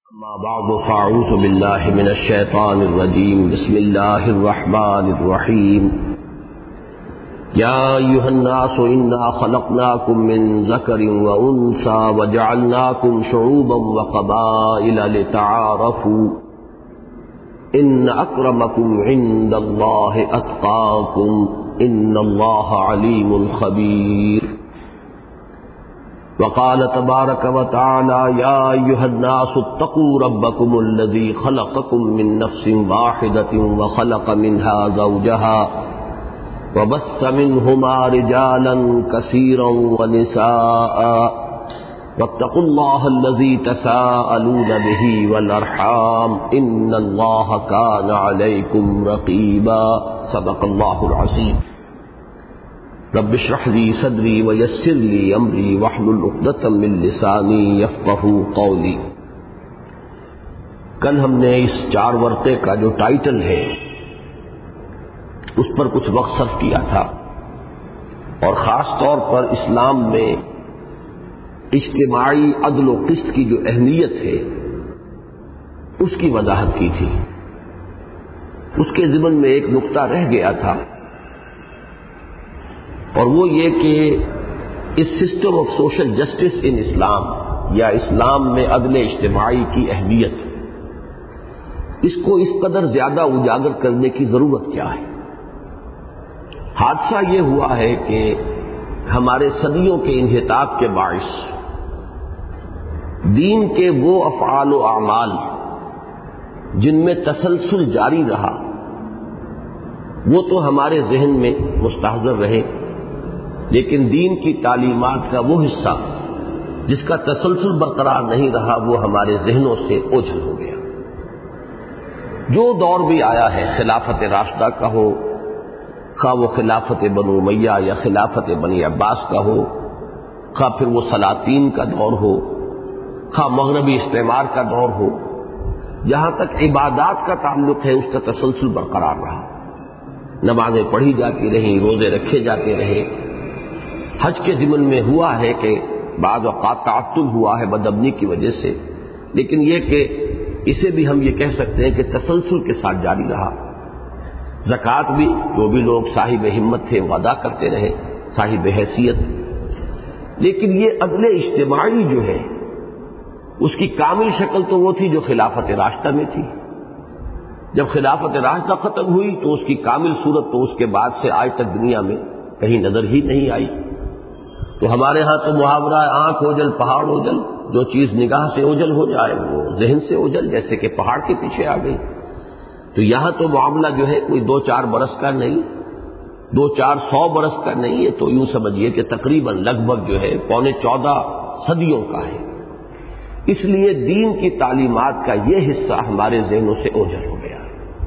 أما بعد فأعوذ بالله من الشيطان الرجيم بسم الله الرحمن الرحيم يا أيها الناس إنا خلقناكم من ذكر وأنثى وجعلناكم شعوبا وقبائل لتعارفوا إن أكرمكم عند الله أتقاكم إن الله عليم خبير وقال تبارك وتعالى يا أيها الناس اتقوا ربكم الذي خلقكم من نفس واحدة وخلق منها زوجها وبث منهما رجالا كثيرا ونساء واتقوا الله الذي تساءلون به والأرحام إن الله كان عليكم رقيبا صدق الله العظيم رب اشرح لي صدري ويسر لي امري واحلل عقدة من لساني يفقهوا قولي۔ کل ہم نے اس 4 ورقے کا جو ٹائٹل ہے اس پر کچھ وقت صرف کیا تھا، اور خاص طور پر اسلام میں اجتماعی عدل و قسط کی جو اہمیت ہے اس کی وضاحت کی تھی۔ اس کے ضمن میں ایک نقطہ رہ گیا تھا، اور وہ یہ کہ اس system of social justice in Islam یا اسلام میں عدل اجتماعی کی اہمیت، اس کو اس قدر زیادہ اجاگر کرنے کی ضرورت کیا ہے۔ حادثہ یہ ہوا ہے کہ ہمارے صدیوں کے انحطاط کے باعث دین کے وہ افعال و اعمال جن میں تسلسل جاری رہا وہ تو ہمارے ذہن میں مستحضر رہے، لیکن دین کی تعلیمات کا وہ حصہ جس کا تسلسل برقرار نہیں رہا وہ ہمارے ذہنوں سے اوجھل ہو گیا۔ جو دور بھی آیا ہے، خلافت راشدہ کا ہو، خواہ وہ خلافت بنو امیہ یا خلافت بنی عباس کا ہو، خواہ پھر وہ سلاطین کا دور ہو، خواہ مغربی استعمار کا دور ہو، جہاں تک عبادات کا تعلق ہے اس کا تسلسل برقرار رہا۔ نمازیں پڑھی جاتی رہیں، روزے رکھے جاتے رہے۔ حج کے ضمن میں ہوا ہے کہ بعض اوقات تعطل ہوا ہے بدامنی کی وجہ سے، لیکن یہ کہ اسے بھی ہم یہ کہہ سکتے ہیں کہ تسلسل کے ساتھ جاری رہا۔ زکوٰۃ بھی جو بھی لوگ صاحب ہمت تھے وہ ادا کرتے رہے، صاحب حیثیت۔ لیکن یہ عدل اجتماعی جو ہے اس کی کامل شکل تو وہ تھی جو خلافت راشدہ میں تھی۔ جب خلافت راشدہ ختم ہوئی تو اس کی کامل صورت تو اس کے بعد سے آج تک دنیا میں کہیں نظر ہی نہیں آئی۔ تو ہمارے ہاں تو محاورہ ہے آنکھ اوجل پہاڑ اوجل، جو چیز نگاہ سے اوجل ہو جائے وہ ذہن سے اوجل، جیسے کہ پہاڑ کے پیچھے آ گئی۔ تو یہاں تو معاملہ جو ہے کوئی 2-4 برس کا نہیں، 200-400 برس کا نہیں ہے، تو یوں سمجھیے کہ تقریباً لگ بھگ جو ہے 14 صدیوں کا ہے۔ اس لیے دین کی تعلیمات کا یہ حصہ ہمارے ذہنوں سے اوجل ہو گیا۔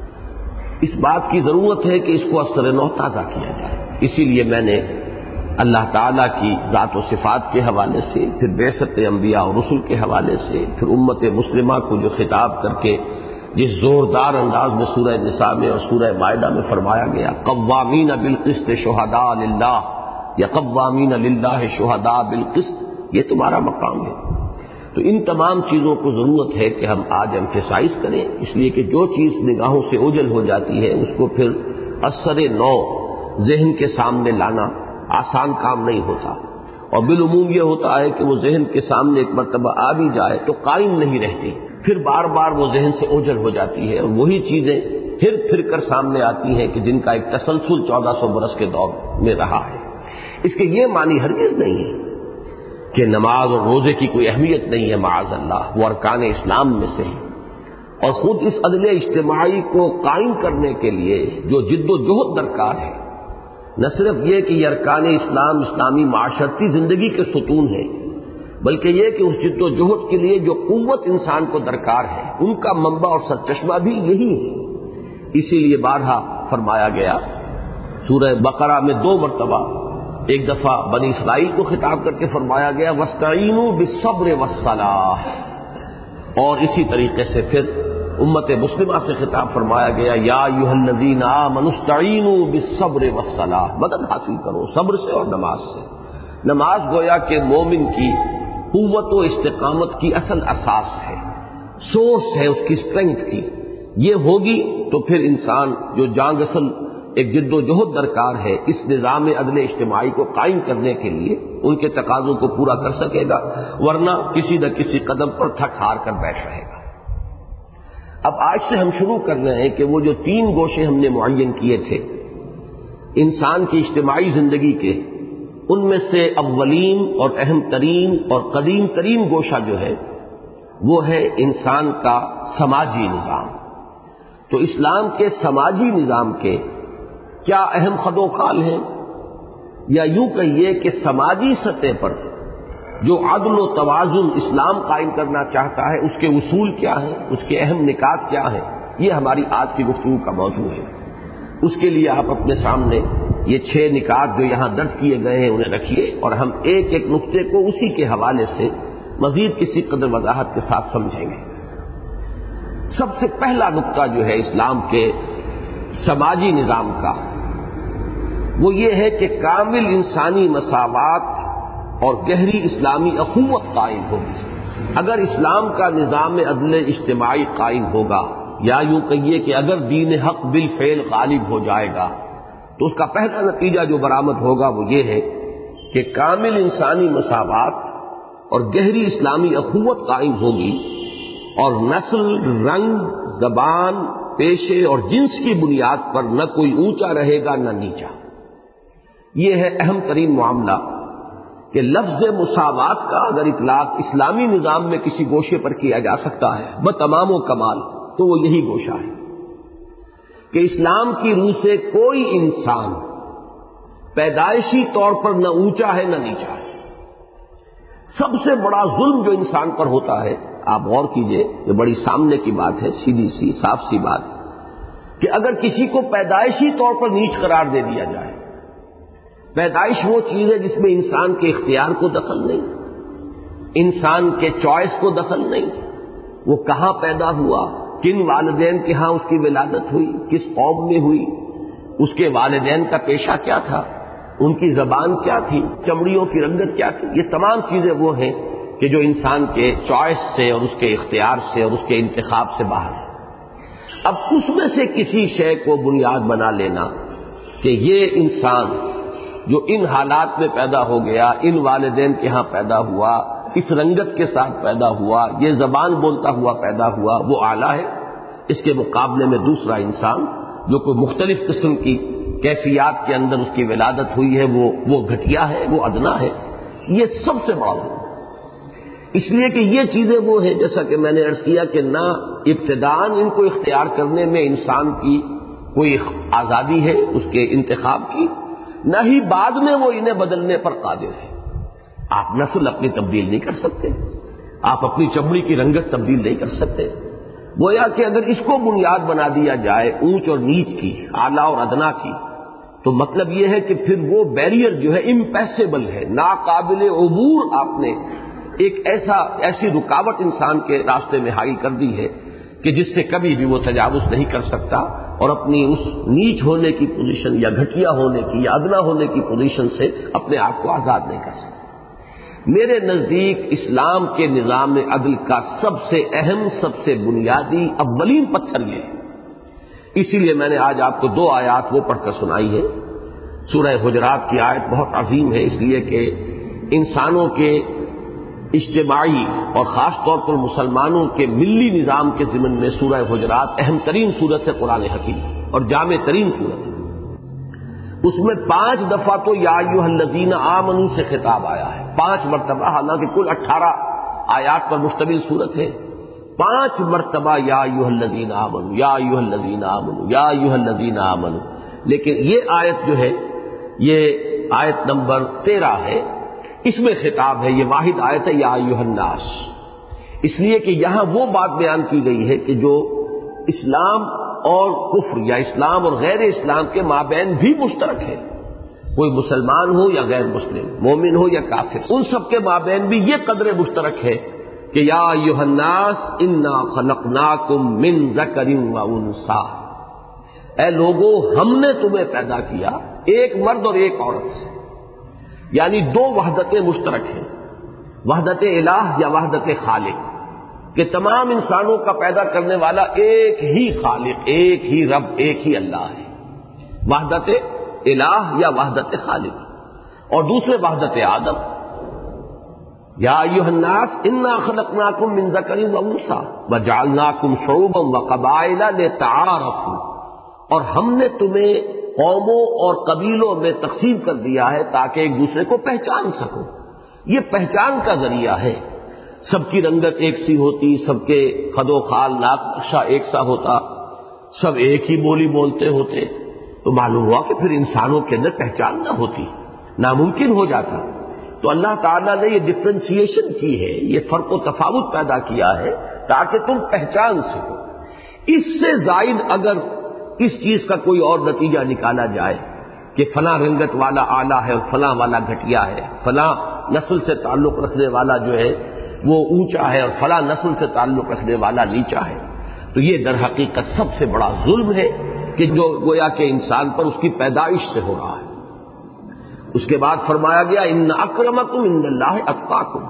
اس بات کی ضرورت ہے کہ اس کو اثر نو تازہ کیا جائے۔ اسی لیے میں نے اللہ تعالیٰ کی ذات و صفات کے حوالے سے، پھر بعثت انبیاء اور رسل کے حوالے سے، پھر امت مسلمہ کو جو خطاب کر کے جس زوردار انداز میں سورہ نساء میں اور سورہ مائدہ میں فرمایا گیا قوامین بالقسط شہداء للہ یا قوامین للہ شہداء بالقسط، یہ تمہارا مقام ہے۔ تو ان تمام چیزوں کو ضرورت ہے کہ ہم آج ایمفیسائز کریں، اس لیے کہ جو چیز نگاہوں سے اوجل ہو جاتی ہے اس کو پھر اثر نو ذہن کے سامنے لانا آسان کام نہیں ہوتا، اور بالعموم یہ ہوتا ہے کہ وہ ذہن کے سامنے ایک مرتبہ آ بھی جائے تو قائم نہیں رہتی، پھر بار بار وہ ذہن سے اوجھل ہو جاتی ہے، اور وہی چیزیں پھر کر سامنے آتی ہیں کہ جن کا ایک تسلسل 1400 برس کے دور میں رہا ہے۔ اس کے یہ معنی ہرگز نہیں ہے کہ نماز اور روزے کی کوئی اہمیت نہیں ہے، معاذ اللہ، وہ ارکان اسلام میں سے ہے۔ اور خود اس عدل اجتماعی کو قائم کرنے کے لیے جو جد و جہد درکار ہے، نہ صرف یہ کہ یہ ارکان اسلام اسلامی معاشرتی زندگی کے ستون ہیں، بلکہ یہ کہ اس جد و جہد کے لیے جو قوت انسان کو درکار ہے ان کا منبع اور سرچشمہ بھی یہی ہے۔ اسی لیے بارہا فرمایا گیا سورہ بقرہ میں 2 مرتبہ، ایک دفعہ بنی اسرائیل کو خطاب کر کے فرمایا گیا وَاسْتَعِینُوا بِالصَّبْرِ وَالصَّلَاةِ، اور اسی طریقے سے پھر امت مسلمہ سے خطاب فرمایا گیا یا ایھا الذین آمنوا استعینوا بالصبر والصلاۃ، مدد حاصل کرو صبر سے اور نماز سے۔ نماز گویا کہ مومن کی قوت و استقامت کی اصل اساس ہے، سورس ہے اس کی اسٹرینتھ کی، یہ ہوگی تو پھر انسان جو جان اصل ایک جد و جہد درکار ہے اس نظام عدل اجتماعی کو قائم کرنے کے لیے ان کے تقاضوں کو پورا کر سکے گا، ورنہ کسی نہ کسی قدم پر تھک ہار کر بیٹھ رہے گا۔ اب آج سے ہم شروع کر رہے ہیں کہ وہ جو 3 گوشے ہم نے معین کیے تھے انسان کی اجتماعی زندگی کے، ان میں سے اولین اور اہم ترین اور قدیم ترین گوشہ جو ہے وہ ہے انسان کا سماجی نظام۔ تو اسلام کے سماجی نظام کے کیا اہم خد و خال ہیں، یا یوں کہیے کہ سماجی سطح پر جو عدل و توازن اسلام قائم کرنا چاہتا ہے اس کے اصول کیا ہیں، اس کے اہم نکات کیا ہیں، یہ ہماری آج کی گفتگو کا موضوع ہے۔ اس کے لیے آپ اپنے سامنے یہ 6 نکات جو یہاں درج کیے گئے ہیں انہیں رکھیے، اور ہم ایک ایک نقطے کو اسی کے حوالے سے مزید کسی قدر وضاحت کے ساتھ سمجھیں گے۔ سب سے پہلا نقطہ جو ہے اسلام کے سماجی نظام کا وہ یہ ہے کہ کامل انسانی مساوات اور گہری اسلامی اخوت قائم ہوگی۔ اگر اسلام کا نظام عدل اجتماعی قائم ہوگا، یا یوں کہیے کہ اگر دین حق بالفعل غالب ہو جائے گا، تو اس کا پہلا نتیجہ جو برآمد ہوگا وہ یہ ہے کہ کامل انسانی مساوات اور گہری اسلامی اخوت قائم ہوگی، اور نسل، رنگ، زبان، پیشے اور جنس کی بنیاد پر نہ کوئی اونچا رہے گا نہ نیچا۔ یہ ہے اہم ترین معاملہ کہ لفظ مساوات کا اگر اطلاق اسلامی نظام میں کسی گوشے پر کیا جا سکتا ہے بتمام و کمال، تو وہ یہی گوشہ ہے کہ اسلام کی روح سے کوئی انسان پیدائشی طور پر نہ اونچا ہے نہ نیچا ہے۔ سب سے بڑا ظلم جو انسان پر ہوتا ہے، آپ غور کیجئے، یہ بڑی سامنے کی بات ہے، سیدھی سی صاف سی بات، کہ اگر کسی کو پیدائشی طور پر نیچ قرار دے دیا جائے۔ پیدائش وہ چیز ہے جس میں انسان کے اختیار کو دخل نہیں، انسان کے چوائس کو دخل نہیں، وہ کہاں پیدا ہوا، کن والدین کے ہاں اس کی ولادت ہوئی، کس قوم میں ہوئی، اس کے والدین کا پیشہ کیا تھا، ان کی زبان کیا تھی، چمڑیوں کی رنگت کیا تھی، یہ تمام چیزیں وہ ہیں کہ جو انسان کے چوائس سے اور اس کے اختیار سے اور اس کے انتخاب سے باہر ہے۔ اب اس میں سے کسی شے کو بنیاد بنا لینا کہ یہ انسان جو ان حالات میں پیدا ہو گیا، ان والدین کے ہاں پیدا ہوا، اس رنگت کے ساتھ پیدا ہوا، یہ زبان بولتا ہوا پیدا ہوا، وہ اعلیٰ ہے۔ اس کے مقابلے میں دوسرا انسان جو کوئی مختلف قسم کی کیفیات کے اندر اس کی ولادت ہوئی ہے وہ گھٹیا ہے، وہ ادنا ہے۔ یہ سب سے بڑا ہے، اس لیے کہ یہ چیزیں وہ ہیں جیسا کہ میں نے عرض کیا کہ نہ ابتداءً ان کو اختیار کرنے میں انسان کی کوئی آزادی ہے اس کے انتخاب کی، نہ ہی بعد میں وہ انہیں بدلنے پر قادر ہے۔ آپ نسل اپنی تبدیل نہیں کر سکتے، آپ اپنی چمڑی کی رنگت تبدیل نہیں کر سکتے۔ گویا کہ اگر اس کو بنیاد بنا دیا جائے اونچ اور نیچ کی، اعلیٰ اور ادنا کی، تو مطلب یہ ہے کہ پھر وہ بیریئر جو ہے امپیسیبل ہے، ناقابل عبور۔ آپ نے ایک ایسی رکاوٹ انسان کے راستے میں حائل کر دی ہے کہ جس سے کبھی بھی وہ تجاوز نہیں کر سکتا، اور اپنی اس نیچ ہونے کی پوزیشن یا گھٹیا ہونے کی یا ادنا ہونے کی پوزیشن سے اپنے آپ کو آزاد نہیں کر سکتا۔ میرے نزدیک اسلام کے نظام عدل کا سب سے اہم، سب سے بنیادی، اولین پتھر یہ ہے۔ اسی لیے میں نے آج آپ کو 2 آیات وہ پڑھ کر سنائی ہے۔ سورہ حجرات کی آیت بہت عظیم ہے، اس لیے کہ انسانوں کے اجتماعی اور خاص طور پر مسلمانوں کے ملی نظام کے ضمن میں سورہ حجرات اہم ترین سورت ہے قرآن حکیم، اور جامع ترین سورت ہے۔ اس میں 5 دفعہ تو یا ایھا الذین آمنوا سے خطاب آیا ہے، 5 مرتبہ، حالانکہ کل 18 آیات پر مشتمل سورت ہے۔ 5 مرتبہ یا ایھا الذین آمنوا، یا ایھا الذین آمنوا، یا ایھا الذین آمنوا۔ لیکن یہ آیت جو ہے یہ آیت نمبر 13 ہے، اس میں خطاب ہے، یہ واحد آیت ہے، یا ایھا الناس، اس لیے کہ یہاں وہ بات بیان کی گئی ہے کہ جو اسلام اور کفر یا اسلام اور غیر اسلام کے مابین بھی مشترک ہے، کوئی مسلمان ہو یا غیر مسلم، مومن ہو یا کافر، ان سب کے مابین بھی یہ قدر مشترک ہے کہ یا ایھا الناس انا خلقناکم من ذکر و انثی، اے لوگو ہم نے تمہیں پیدا کیا ایک مرد اور ایک عورت سے، یعنی 2 وحدتیں مشترک ہیں، وحدت الہ یا وحدت خالق۔ کہ تمام انسانوں کا پیدا کرنے والا ایک ہی خالق، ایک ہی رب، ایک ہی اللہ ہے، وحدت الہ یا وحدت خالق، اور دوسرے وحدت آدم، یا ایھا الناس انا خلقناکم من ذکر و انثی وجعلناکم شعوبا وقبائل لتعارفوا، اور ہم نے تمہیں قوموں اور قبیلوں میں تقسیم کر دیا ہے تاکہ ایک دوسرے کو پہچان سکو۔ یہ پہچان کا ذریعہ ہے، سب کی رنگت ایک سی ہوتی، سب کے خد و خال ناک نقشہ ایک سا ہوتا، سب ایک ہی بولی بولتے ہوتے، تو معلوم ہوا کہ پھر انسانوں کے اندر پہچان نہ ہوتی، ناممکن ہو جاتا۔ تو اللہ تعالیٰ نے یہ ڈفرینسیشن کی ہے، یہ فرق و تفاوت پیدا کیا ہے تاکہ تم پہچان سکو۔ اس سے زائد اگر اس چیز کا کوئی اور نتیجہ نکالا جائے کہ فلاں رنگت والا اعلیٰ ہے اور فلاں والا گھٹیا ہے، فلاں نسل سے تعلق رکھنے والا جو ہے وہ اونچا ہے اور فلاں نسل سے تعلق رکھنے والا نیچا ہے، تو یہ در حقیقت سب سے بڑا ظلم ہے کہ جو گویا کہ انسان پر اس کی پیدائش سے ہو رہا ہے۔ اس کے بعد فرمایا گیا ان اکرمکم عند اللہ اتقاکم،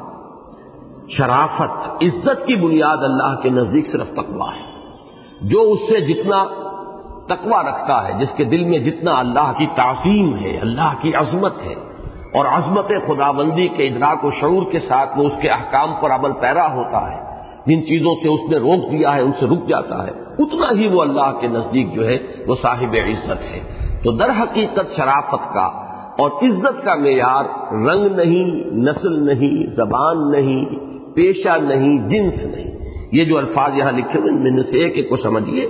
شرافت، عزت کی بنیاد اللہ کے نزدیک صرف تقویٰ ہے۔ جو اس سے جتنا تقویٰ رکھتا ہے، جس کے دل میں جتنا اللہ کی تعظیم ہے، اللہ کی عظمت ہے، اور عظمت خداوندی کے ادراک و شعور کے ساتھ وہ اس کے احکام پر عمل پیرا ہوتا ہے، جن چیزوں سے اس نے روک دیا ہے ان سے رک جاتا ہے، اتنا ہی وہ اللہ کے نزدیک جو ہے وہ صاحب عزت ہے۔ تو در حقیقت شرافت کا اور عزت کا معیار رنگ نہیں، نسل نہیں، زبان نہیں، پیشہ نہیں، جنس نہیں۔ یہ جو الفاظ یہاں لکھے ہوئے ان میں سے ایک کو سمجھیے،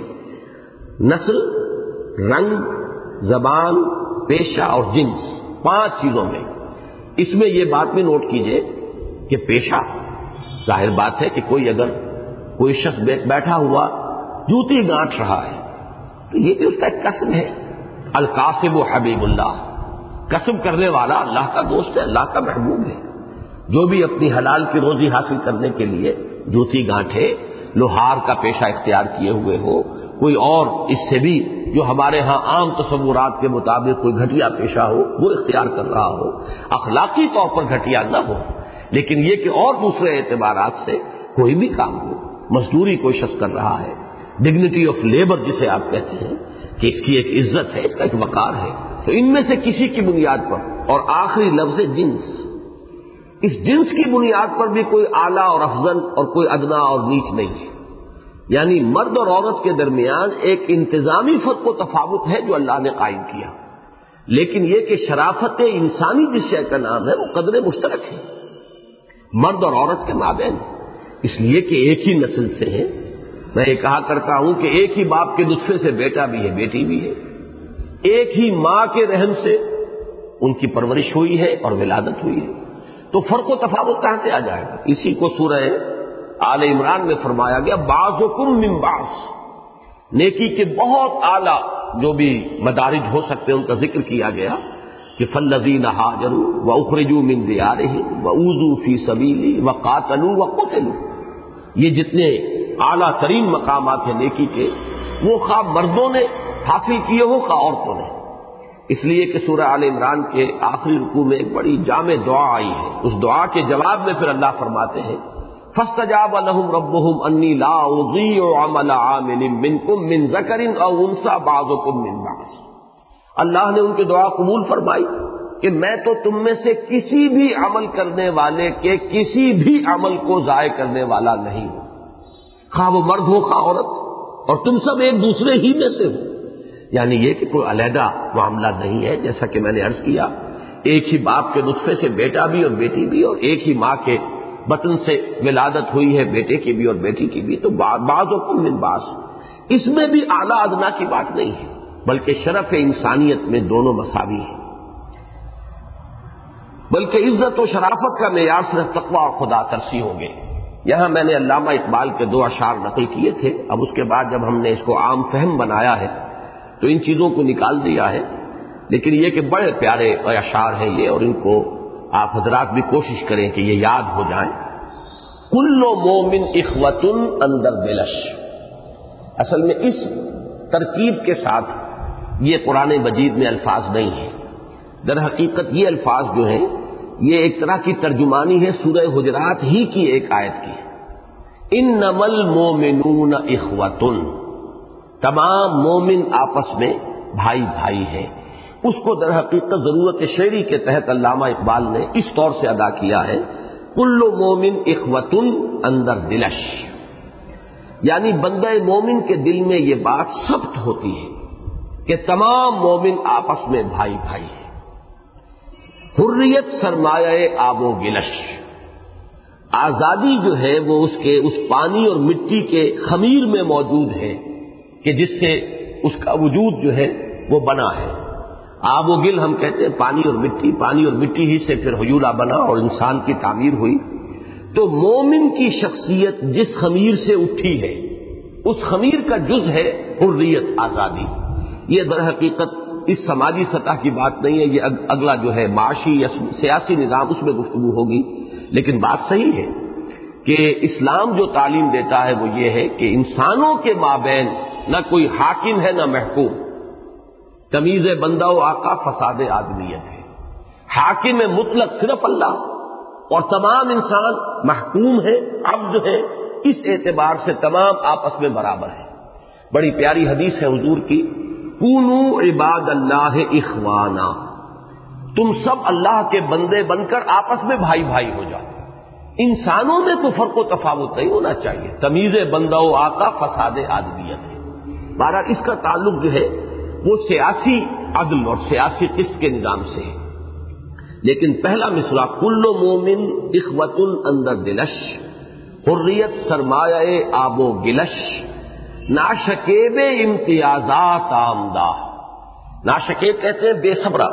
نسل، رنگ، زبان، پیشہ اور جنس، 5 چیزوں میں۔ اس میں یہ بات بھی نوٹ کیجئے کہ پیشہ، ظاہر بات ہے کہ کوئی شخص بیٹھا ہوا جوتی گانٹھ رہا ہے تو یہ بھی اس کا ایک کسب ہے۔ القاسب حبیب اللہ، کسب کرنے والا اللہ کا دوست ہے، اللہ کا محبوب ہے۔ جو بھی اپنی حلال کی روزی حاصل کرنے کے لیے جوتی گانٹھے، لوہار کا پیشہ اختیار کیے ہوئے ہو، کوئی اور اس سے بھی جو ہمارے ہاں عام تصورات کے مطابق کوئی گھٹیا پیشہ ہو وہ اختیار کر رہا ہو، اخلاقی طور پر گھٹیا نہ ہو، لیکن یہ کہ اور دوسرے اعتبارات سے کوئی بھی کام ہو، مزدوری کوئی شخص کر رہا ہے، ڈگنیٹی آف لیبر جسے آپ کہتے ہیں کہ اس کی ایک عزت ہے، اس کا ایک وقار ہے، تو ان میں سے کسی کی بنیاد پر، اور آخری لفظ جنس، اس جنس کی بنیاد پر بھی کوئی اعلیٰ اور افضل اور کوئی ادنا اور نیچ نہیں ہے، یعنی مرد اور عورت کے درمیان ایک انتظامی فرق و تفاوت ہے جو اللہ نے قائم کیا، لیکن یہ کہ شرافت انسانی جس شے کا نام ہے وہ قدر مشترک ہے مرد اور عورت کے مابین، اس لیے کہ ایک ہی نسل سے ہیں۔ میں یہ کہا کرتا ہوں کہ ایک ہی باپ کے نطفے سے بیٹا بھی ہے، بیٹی بھی ہے، ایک ہی ماں کے رحم سے ان کی پرورش ہوئی ہے اور ولادت ہوئی ہے، تو فرق و تفاوت کہاں سے آ جائے گا؟ اسی کو سورہ آل عمران میں فرمایا گیا بعضکم من بعض، نیکی کے بہت اعلیٰ جو بھی مدارج ہو سکتے ہیں ان کا ذکر کیا گیا کہ فالذین ہاجروا واخرجوا من دیارہم واوذوا فی سبیلی وقاتلوا وقتلوا، یہ جتنے اعلیٰ ترین مقامات ہیں نیکی کے، وہ خواہ مردوں نے حاصل کیے ہو خواہ عورتوں نے، اس لیے کہ سورہ آل عمران کے آخری رکوع میں ایک بڑی جامع دعا آئی ہے، اس دعا کے جواب میں پھر اللہ فرماتے ہیں فاستجاب لهم ربهم انی لا اضیع عمل عامل منکم من ذکر او انثی بعضکم من بعض، اللہ نے ان کی دعا قبول فرمائی کہ میں تو تم میں سے کسی بھی عمل کرنے والے کے کسی بھی عمل کو ضائع کرنے والا نہیں ہوں، خواہ وہ مرد ہو خواہ عورت، اور تم سب ایک دوسرے ہی میں سے ہو، یعنی یہ کہ کوئی علیحدہ معاملہ نہیں ہے، جیسا کہ میں نے عرض کیا ایک ہی باپ کے نطفے سے بیٹا بھی اور بیٹی بھی، اور ایک ہی ماں کے بطن سے ولادت ہوئی ہے بیٹے کی بھی اور بیٹی کی بھی، تو بعضکم من بعض، اس میں بھی اعلیٰ ادنا کی بات نہیں ہے، بلکہ شرف انسانیت میں دونوں مساوی ہیں، بلکہ عزت و شرافت کا معیار صرف تقوی اور خدا ترسی ہوں گے۔ یہاں میں نے علامہ اقبال کے 2 اشعار نقل کیے تھے، اب اس کے بعد جب ہم نے اس کو عام فہم بنایا ہے تو ان چیزوں کو نکال دیا ہے، لیکن یہ کہ بڑے پیارے اشعار ہیں یہ، اور ان کو آپ حضرات بھی کوشش کریں کہ یہ یاد ہو جائیں۔ کل مومن اخوۃ اندر بلش، اصل میں اس ترکیب کے ساتھ یہ قرآن مجید میں الفاظ نہیں ہیں، در حقیقت یہ الفاظ جو ہیں یہ ایک طرح کی ترجمانی ہے سورہ حجرات ہی کی ایک آیت کی، انما المومنون اخوۃ، تمام مومن آپس میں بھائی بھائی ہیں۔ اس کو در حقیقت ضرورت شعری کے تحت علامہ اقبال نے اس طور سے ادا کیا ہے، کل مومن اخوۃ اندر دلش، یعنی بندہ مومن کے دل میں یہ بات ثبت ہوتی ہے کہ تمام مومن آپس میں بھائی بھائی ہیں۔ حریت سرمایہ آب و گلش، آزادی جو ہے وہ اس پانی اور مٹی کے خمیر میں موجود ہے کہ جس سے اس کا وجود جو ہے وہ بنا ہے۔ آب و گل ہم کہتے ہیں پانی اور مٹی ہی سے پھر حیولہ بنا اور انسان کی تعمیر ہوئی۔ تو مومن کی شخصیت جس خمیر سے اٹھی ہے اس خمیر کا جز ہے حریت، آزادی۔ یہ در حقیقت اس سماجی سطح کی بات نہیں ہے، یہ اگلا جو ہے معاشی یا سیاسی نظام اس میں گفتگو ہوگی، لیکن بات صحیح ہے کہ اسلام جو تعلیم دیتا ہے وہ یہ ہے کہ انسانوں کے مابین نہ کوئی حاکم ہے نہ محکوم، تمیز بندہ و آقا فساد آدمیت ہے۔ حاکم مطلق صرف اللہ اور تمام انسان محکوم ہے، عبد ہے، اس اعتبار سے تمام آپس میں برابر ہیں۔ بڑی پیاری حدیث ہے حضور کی، کونو عباد اللہ اخوانا، تم سب اللہ کے بندے بن کر آپس میں بھائی بھائی ہو جاؤ۔ انسانوں میں تو فرق و تفاوت نہیں ہونا چاہیے، تمیز بندہ و آقا فساد آدمیت ہے۔ بہرحال اس کا تعلق جو ہے وہ سیاسی عدل اور سیاسی قسط کے نظام سے ہے۔ لیکن پہلا مصرع کل مومن اخوۃ اندر دلش، حریت سرمایہ آب و گلش، ناشکیب امتیازات آمدہ، ناشکیب کہتے ہیں بے صبرہ،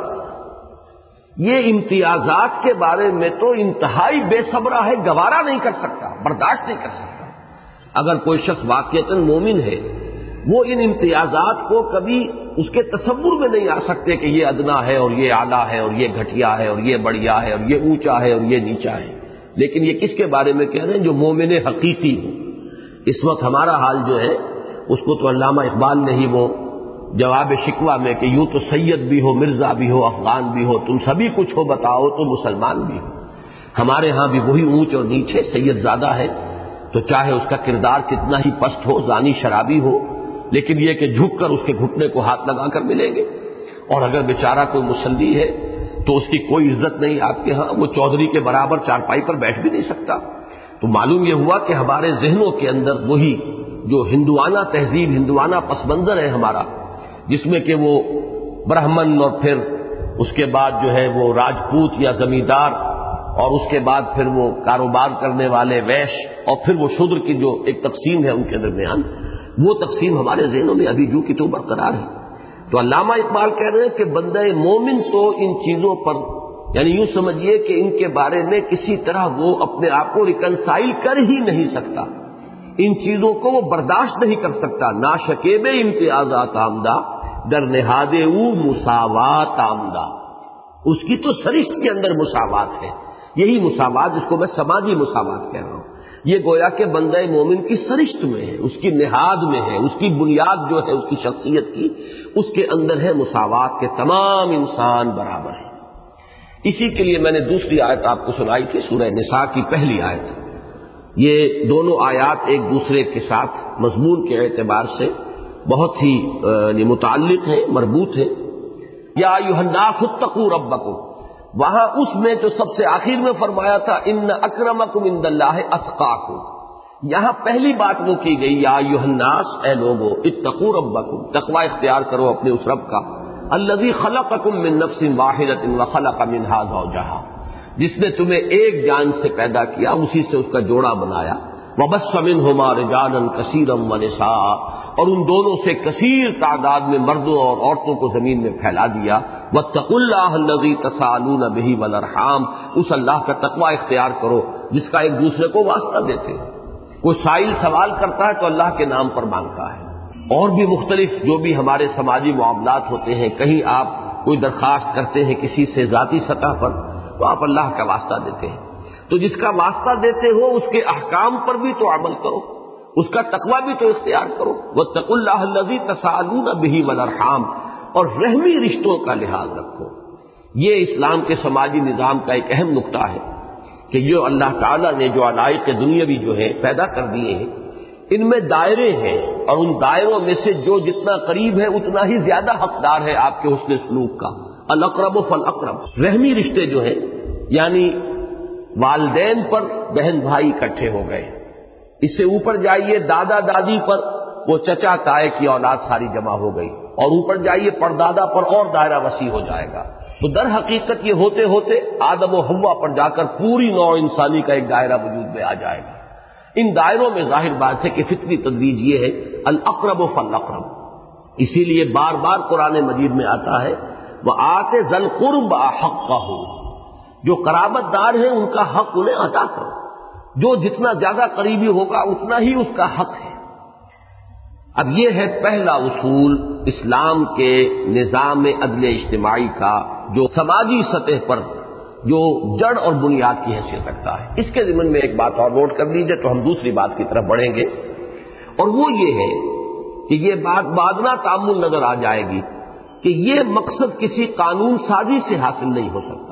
یہ امتیازات کے بارے میں تو انتہائی بے صبرہ ہے، گوارا نہیں کر سکتا، برداشت نہیں کر سکتا۔ اگر کوئی شخص واقعتاً مومن ہے وہ ان امتیازات کو کبھی اس کے تصور میں نہیں آ سکتے کہ یہ ادنا ہے اور یہ اعلیٰ ہے اور یہ گھٹیا ہے اور یہ بڑھیا ہے اور یہ اونچا ہے اور یہ نیچا ہے۔ لیکن یہ کس کے بارے میں کہہ رہے ہیں؟ جو مومن حقیقی ہو۔ اس وقت ہمارا حال جو ہے اس کو تو علامہ اقبال نے ہی وہ جواب شکوہ میں کہ یوں تو سید بھی ہو، مرزا بھی ہو، افغان بھی ہو، تم سبھی کچھ ہو، بتاؤ تو مسلمان بھی ہو۔ ہمارے ہاں بھی وہی اونچ اور نیچ ہے، سید زیادہ ہے تو چاہے اس کا کردار کتنا ہی پست ہو، زانی شرابی ہو، لیکن یہ کہ جھک کر اس کے گھٹنے کو ہاتھ لگا کر ملیں گے۔ اور اگر بیچارہ کوئی مصلی ہے تو اس کی کوئی عزت نہیں آپ کے ہاں، وہ چودھری کے برابر چارپائی پر بیٹھ بھی نہیں سکتا۔ تو معلوم یہ ہوا کہ ہمارے ذہنوں کے اندر وہی جو ہندوانہ تہذیب، ہندوانہ پس منظر ہے ہمارا، جس میں کہ وہ برہمن اور پھر اس کے بعد جو ہے وہ راجپوت یا زمیندار اور اس کے بعد پھر وہ کاروبار کرنے والے ویش اور پھر وہ شودر کی جو ایک تقسیم ہے ان کے درمیان، وہ تقسیم ہمارے ذہنوں میں ابھی جو کی تو برقرار ہے۔ تو علامہ اقبال کہہ رہے ہیں کہ بندہ مومن تو ان چیزوں پر، یعنی یوں سمجھیے کہ ان کے بارے میں کسی طرح وہ اپنے آپ کو ریکنسائل کر ہی نہیں سکتا، ان چیزوں کو وہ برداشت نہیں کر سکتا۔ ناشکیب امتیازات آمدہ در نہاد او مساوات آمدہ، اس کی تو سرشت کے اندر مساوات ہے، یہی مساوات جس کو میں سماجی مساوات کہہ رہا ہوں، یہ گویا کہ بندہ مومن کی سرشت میں ہے، اس کی نہاد میں ہے، اس کی بنیاد جو ہے اس کی شخصیت کی، اس کے اندر ہے مساوات کے تمام انسان برابر ہیں۔ اسی کے لیے میں نے دوسری آیت آپ کو سنائی تھی، سورہ نساء کی پہلی آیت۔ یہ دونوں آیات ایک دوسرے کے ساتھ مضمون کے اعتبار سے بہت ہی متعلق ہیں، مربوط ہیں۔ یا ایھا الناس اتقوا ربکم، وہاں اس میں جو سب سے آخر میں فرمایا تھا ان اکرمکم عند اللہ اتقاکم، یہاں پہلی بات وہ کی گئی یا ایھا الناس، اے لوگو، اتقوا ربکم، تقوی اختیار کرو اپنے اس رب کا، الذی خلقکم من نفس واحدۃ وخلق منها زوجها، جس نے تمہیں ایک جان سے پیدا کیا، اسی سے اس کا جوڑا بنایا، وبث منہما رجالا کثیرا ونساء، اور ان دونوں سے کثیر تعداد میں مردوں اور عورتوں کو زمین میں پھیلا دیا، واتقوا اللہ الذی تساءلون بہ والارحام، اس اللہ کا تقوی اختیار کرو جس کا ایک دوسرے کو واسطہ دیتے ہو۔ کوئی سائل سوال کرتا ہے تو اللہ کے نام پر مانگتا ہے۔ اور بھی مختلف جو بھی ہمارے سماجی معاملات ہوتے ہیں، کہیں آپ کوئی درخواست کرتے ہیں کسی سے ذاتی سطح پر تو آپ اللہ کا واسطہ دیتے ہیں، تو جس کا واسطہ دیتے ہو اس کے احکام پر بھی تو عمل کرو، اس کا تقوی بھی تو اختیار کرو۔ واتقوا اللہ الذی تساءلون بہ والارحام، اور رحمی رشتوں کا لحاظ رکھو۔ یہ اسلام کے سماجی نظام کا ایک اہم نقطہ ہے کہ جو اللہ تعالیٰ نے جو علائق دنیاوی جو ہے پیدا کر دیے ہیں ان میں دائرے ہیں، اور ان دائروں میں سے جو جتنا قریب ہے اتنا ہی زیادہ حقدار ہے آپ کے حسن سلوک کا۔ الاقرب فالاقرب، رحمی رشتے جو ہیں، یعنی والدین پر بہن بھائی اکٹھے ہو گئے، اس سے اوپر جائیے دادا دادی پر وہ چچا تائے کی اولاد ساری جمع ہو گئی، اور اوپر جائیے پردادا پر اور دائرہ وسیع ہو جائے گا۔ تو در حقیقت یہ ہوتے ہوتے آدم و حوا پر جا کر پوری نوع انسانی کا ایک دائرہ وجود میں آ جائے گا۔ ان دائروں میں ظاہر بات ہے کہ فطری تدریج یہ ہے الاقرب فالاقرب، اسی لیے بار بار قرآن مجید میں آتا ہے وآت ذی القربى حقہ، جو قرابت دار ہیں ان کا حق انہیں عطا کرو، جو جتنا زیادہ قریبی ہوگا اتنا ہی اس کا حق ہے۔ اب یہ ہے پہلا اصول اسلام کے نظام عدل اجتماعی کا، جو سماجی سطح پر جو جڑ اور بنیاد کی حیثیت رکھتا ہے۔ اس کے ضمن میں ایک بات اور نوٹ کر لیجیے تو ہم دوسری بات کی طرف بڑھیں گے، اور وہ یہ ہے کہ یہ بات بادنا تعامل نظر آ جائے گی کہ یہ مقصد کسی قانون سازی سے حاصل نہیں ہو سکتا۔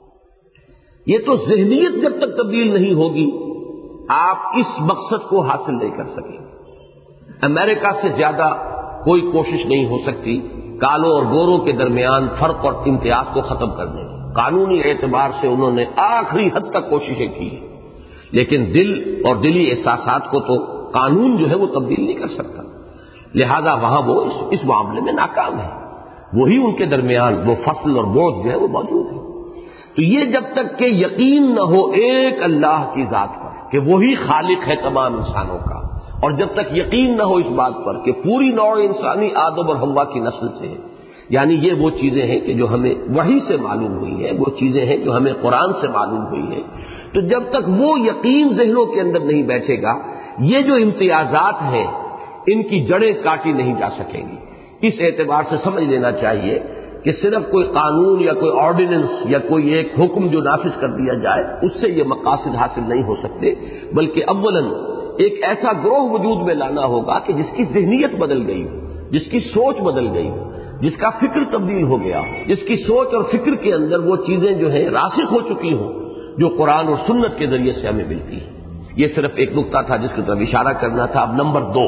یہ تو ذہنیت جب تک تبدیل نہیں ہوگی آپ اس مقصد کو حاصل نہیں کر سکیں۔ امریکہ سے زیادہ کوئی کوشش نہیں ہو سکتی کالوں اور گوروں کے درمیان فرق اور امتیاز کو ختم کرنے کی۔ قانونی اعتبار سے انہوں نے آخری حد تک کوششیں کی ہیں، لیکن دل اور دلی احساسات کو تو قانون جو ہے وہ تبدیل نہیں کر سکتا، لہذا وہاں وہ اس معاملے میں ناکام ہے۔ وہی ان کے درمیان وہ فصل اور بوجھ جو ہے وہ موجود ہے۔ تو یہ جب تک کہ یقین نہ ہو ایک اللہ کی ذات پر کہ وہی خالق ہے تمام انسانوں کا، اور جب تک یقین نہ ہو اس بات پر کہ پوری نوع انسانی آدم اور حوا کی نسل سے ہے، یعنی یہ وہ چیزیں ہیں کہ جو ہمیں وحی سے معلوم ہوئی ہیں، وہ چیزیں ہیں جو ہمیں قرآن سے معلوم ہوئی ہیں، تو جب تک وہ یقین ذہنوں کے اندر نہیں بیٹھے گا یہ جو امتیازات ہیں ان کی جڑیں کاٹی نہیں جا سکیں گی۔ اس اعتبار سے سمجھ لینا چاہیے کہ صرف کوئی قانون یا کوئی آرڈیننس یا کوئی ایک حکم جو نافذ کر دیا جائے اس سے یہ مقاصد حاصل نہیں ہو سکتے، بلکہ اولاً ایک ایسا گروہ وجود میں لانا ہوگا کہ جس کی ذہنیت بدل گئی ہو، جس کی سوچ بدل گئی ہو، جس کا فکر تبدیل ہو گیا، جس کی سوچ اور فکر کے اندر وہ چیزیں جو ہیں راسخ ہو چکی ہوں جو قرآن اور سنت کے ذریعے سے ہمیں ملتی ہیں۔ یہ صرف ایک نقطہ تھا جس کی طرف اشارہ کرنا تھا۔ اب نمبر 2،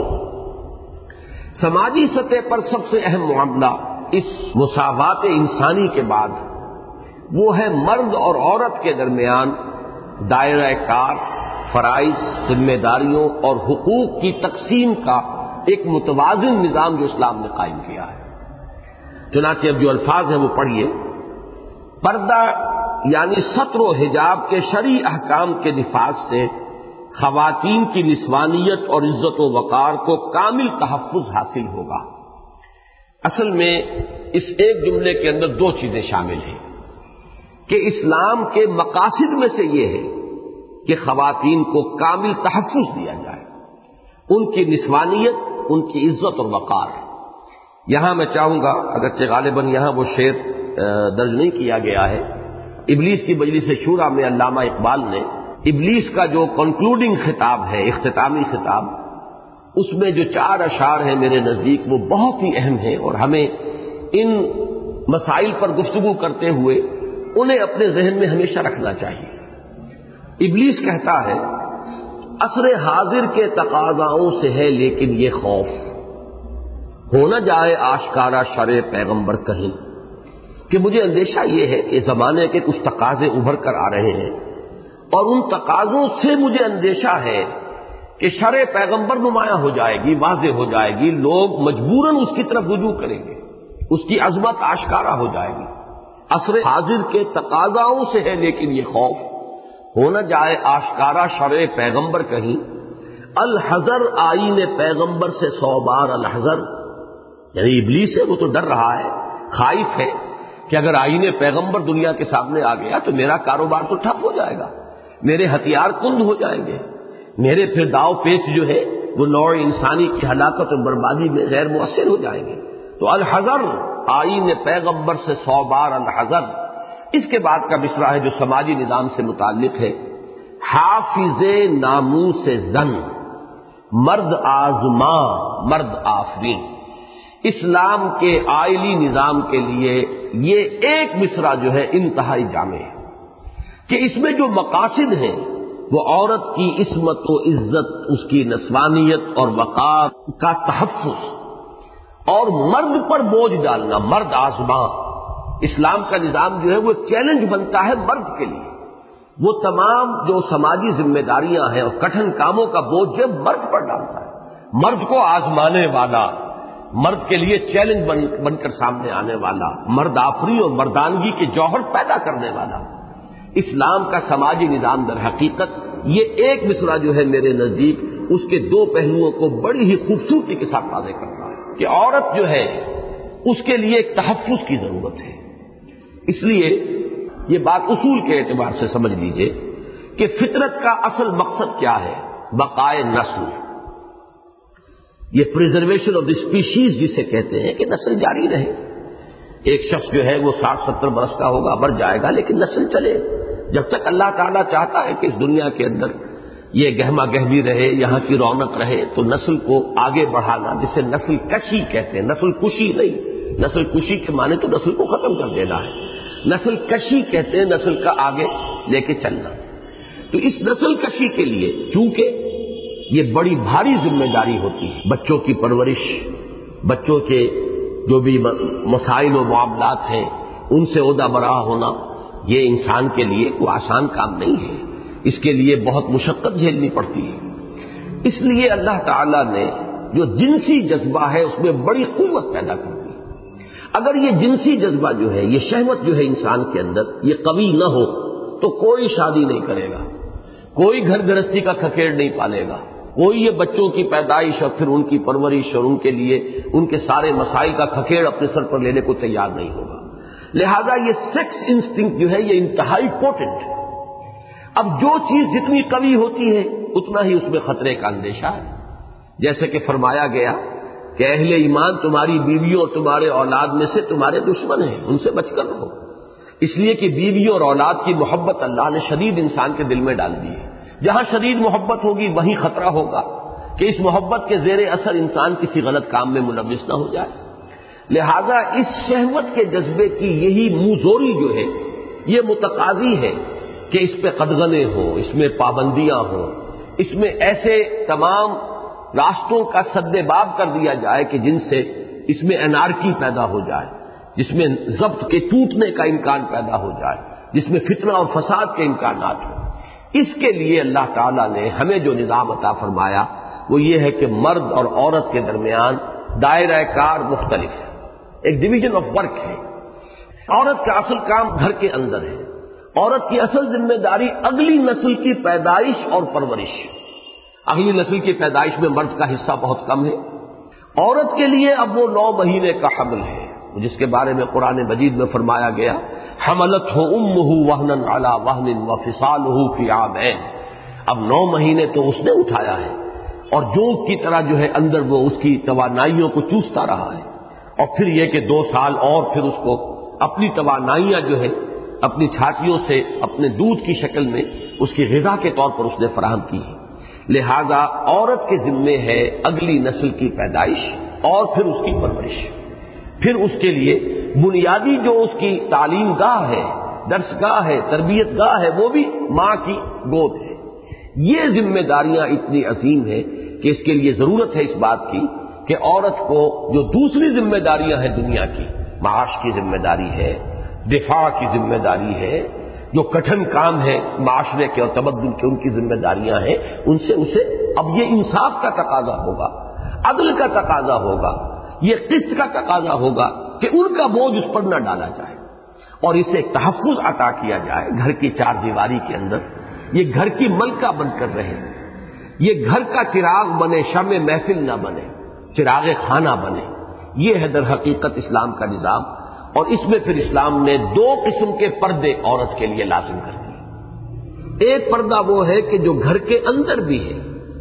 سماجی سطح پر سب سے اہم معاملہ اس مساوات انسانی کے بعد وہ ہے مرد اور عورت کے درمیان دائرہ کار، فرائض، ذمہ داریوں اور حقوق کی تقسیم کا ایک متوازن نظام جو اسلام نے قائم کیا ہے۔ چنانچہ اب جو الفاظ ہیں وہ پڑھیے۔ پردہ یعنی ستر و حجاب کے شرعی احکام کے نفاذ سے خواتین کی نسوانیت اور عزت و وقار کو کامل تحفظ حاصل ہوگا۔ اصل میں اس ایک جملے کے اندر دو چیزیں شامل ہیں کہ اسلام کے مقاصد میں سے یہ ہے کہ خواتین کو کامل تحفظ دیا جائے، ان کی نسوانیت، ان کی عزت اور وقار۔ یہاں میں چاہوں گا، اگرچہ غالباً یہاں وہ شعر درج نہیں کیا گیا ہے، ابلیس کی مجلس شورا میں علامہ اقبال نے ابلیس کا جو کنکلوڈنگ خطاب ہے، اختتامی خطاب، اس میں جو 4 اشعار ہیں میرے نزدیک وہ بہت ہی اہم ہیں، اور ہمیں ان مسائل پر گفتگو کرتے ہوئے انہیں اپنے ذہن میں ہمیشہ رکھنا چاہیے۔ ابلیس کہتا ہے عصر حاضر کے تقاضاؤں سے ہے لیکن یہ خوف، ہو نہ جائے آشکارا شرع پیغمبر کہیں، کہ مجھے اندیشہ یہ ہے کہ زمانے کے کچھ تقاضے ابھر کر آ رہے ہیں، اور ان تقاضوں سے مجھے اندیشہ ہے کہ شرع پیغمبر نمایاں ہو جائے گی، واضح ہو جائے گی، لوگ مجبوراً اس کی طرف رجوع کریں گے، اس کی عظمت آشکارا ہو جائے گی۔ عصر حاضر کے تقاضاؤں سے ہے لیکن یہ خوف، ہو نہ جائے آشکارا شرع پیغمبر کہیں، الحذر آئین پیغمبر سے 100 بار الحذر، یعنی ابلیس ہے وہ تو ڈر رہا ہے، خائف ہے کہ اگر آئین پیغمبر دنیا کے سامنے آ گیا تو میرا کاروبار تو ٹھپ ہو جائے گا، میرے ہتھیار کند ہو جائیں گے، میرے پھر داؤ پیچ جو ہے وہ نوع انسانی کی ہلاکت اور بربادی میں غیر مؤثر ہو جائیں گے۔ تو الحذر آئین پیغمبر سے 100 بار الحذر۔ اس کے بعد کا مصرع ہے جو سماجی نظام سے متعلق ہے، حافظ ناموس زن، مرد آزما مرد آفرین۔ اسلام کے آئلی نظام کے لیے یہ ایک مصرع جو ہے انتہائی جامع ہے۔ کہ اس میں جو مقاصد ہیں وہ عورت کی عصمت و عزت، اس کی نسوانیت اور وقار کا تحفظ، اور مرد پر بوجھ ڈالنا، مرد آزماں۔ اسلام کا نظام جو ہے وہ چیلنج بنتا ہے مرد کے لیے، وہ تمام جو سماجی ذمہ داریاں ہیں اور کٹھن کاموں کا بوجھ جو مرد پر ڈالتا ہے، مرد کو آزمانے والا، مرد کے لیے چیلنج بن کر سامنے آنے والا، مرد آفری اور مردانگی کے جوہر پیدا کرنے والا اسلام کا سماجی نظام در حقیقت یہ ایک مصرع جو ہے میرے نزدیک اس کے دو پہلوؤں کو بڑی ہی خوبصورتی کے ساتھ واضح کرتا ہے کہ عورت جو ہے اس کے لیے ایک تحفظ کی ضرورت ہے۔ اس لیے یہ بات اصول کے اعتبار سے سمجھ لیجئے کہ فطرت کا اصل مقصد کیا ہے؟ بقائے نسل، یہ پریزرویشن آف دی اسپیشیز جسے کہتے ہیں کہ نسل جاری رہے۔ ایک شخص جو ہے وہ 60-70 برس کا ہوگا، مر جائے گا، لیکن نسل چلے جب تک اللہ تعالیٰ چاہتا ہے کہ اس دنیا کے اندر یہ گہما گہمی رہے، یہاں کی رونق رہے، تو نسل کو آگے بڑھانا، جسے نسل کشی کہتے ہیں، نسل کشی نہیں، نسل کشی کے معنی تو نسل کو ختم کر دینا ہے، نسل کشی کہتے ہیں نسل کا آگے لے کے چلنا۔ تو اس نسل کشی کے لیے چونکہ یہ بڑی بھاری ذمہ داری ہوتی ہے، بچوں کی پرورش، بچوں کے جو بھی مسائل و معاملات ہیں ان سے عہدہ برآ ہونا، یہ انسان کے لیے کوئی آسان کام نہیں ہے، اس کے لیے بہت مشقت جھیلنی پڑتی ہے۔ اس لیے اللہ تعالیٰ نے جو جنسی جذبہ ہے اس میں بڑی قوت پیدا کر دی۔ اگر یہ جنسی جذبہ جو ہے، یہ شہوت جو ہے انسان کے اندر یہ قوی نہ ہو تو کوئی شادی نہیں کرے گا، کوئی گھر گرہستی کا کھکیڑ نہیں پالے گا، کوئی یہ بچوں کی پیدائش اور پھر ان کی پرورش اور ان کے لیے ان کے سارے مسائل کا کھکیڑ اپنے سر پر لینے کو تیار نہیں ہوگا۔ لہذا یہ سیکس انسٹنکٹ جو ہے یہ انتہائی پوٹنٹ ہے۔ اب جو چیز جتنی قوی ہوتی ہے اتنا ہی اس میں خطرے کا اندیشہ ہے، جیسے کہ فرمایا گیا کہ اہل ایمان تمہاری بیویوں اور تمہارے اولاد میں سے تمہارے دشمن ہیں، ان سے بچ کر رہو، اس لیے کہ بیویوں اور اولاد کی محبت اللہ نے شدید انسان کے دل میں ڈال دی ہے۔ جہاں شدید محبت ہوگی وہیں خطرہ ہوگا کہ اس محبت کے زیر اثر انسان کسی غلط کام میں ملوث نہ ہو جائے۔ لہذا اس شہوت کے جذبے کی یہی منہ زوری جو ہے یہ متقاضی ہے کہ اس پہ قدغنیں ہوں، اس میں پابندیاں ہوں، اس میں ایسے تمام راستوں کا سد باب کر دیا جائے کہ جن سے اس میں انارکی پیدا ہو جائے، جس میں ضبط کے ٹوٹنے کا امکان پیدا ہو جائے، جس میں فتنہ اور فساد کے امکانات ہوں۔ اس کے لیے اللہ تعالیٰ نے ہمیں جو نظام عطا فرمایا وہ یہ ہے کہ مرد اور عورت کے درمیان دائرہ کار مختلف ہے، ایک ڈویژن آف ورک ہے۔ عورت کا اصل کام گھر کے اندر ہے، عورت کی اصل ذمہ داری اگلی نسل کی پیدائش اور پرورش۔ اگلی نسل کی پیدائش میں مرد کا حصہ بہت کم ہے، عورت کے لیے اب وہ 9 مہینے کا حمل ہے جس کے بارے میں قرآن مجید میں فرمایا گیا حملتہ امہ وہنا علی وہن وفصالہ فی عامین۔ اب 9 مہینے تو اس نے اٹھایا ہے اور جونک کی طرح جو ہے اندر وہ اس کی توانائیوں کو چوستا رہا ہے، اور پھر یہ کہ 2 سال اور پھر اس کو اپنی توانائیاں جو ہے اپنی چھاتیوں سے اپنے دودھ کی شکل میں اس کی غذا کے طور پر اس نے فراہم کی ہے۔ لہذا عورت کے ذمے ہے اگلی نسل کی پیدائش اور پھر اس کی پرورش، پھر اس کے لیے بنیادی جو اس کی تعلیم گاہ ہے، درس گاہ ہے، تربیت گاہ ہے، وہ بھی ماں کی گود ہے۔ یہ ذمہ داریاں اتنی عظیم ہیں کہ اس کے لیے ضرورت ہے اس بات کی کہ عورت کو جو دوسری ذمہ داریاں ہیں دنیا کی، معاش کی ذمہ داری ہے، دفاع کی ذمہ داری ہے، جو کٹھن کام ہے معاشرے کے اور تمدن کے ان کی ذمہ داریاں ہیں، ان سے اسے اب یہ انصاف کا تقاضا ہوگا، عدل کا تقاضا ہوگا، یہ قسط کا تقاضا ہوگا کہ ان کا بوجھ اس پر نہ ڈالا جائے اور اسے ایک تحفظ عطا کیا جائے گھر کی 4 دیواری کے اندر، یہ گھر کی ملکہ بن کر رہے، یہ گھر کا چراغ بنے، شمع محفل نہ بنے، چراغ خانہ بنے۔ یہ ہے در حقیقت اسلام کا نظام، اور اس میں پھر اسلام نے 2 قسم کے پردے عورت کے لیے لازم کر دیے۔ ایک پردہ وہ ہے کہ جو گھر کے اندر بھی ہے،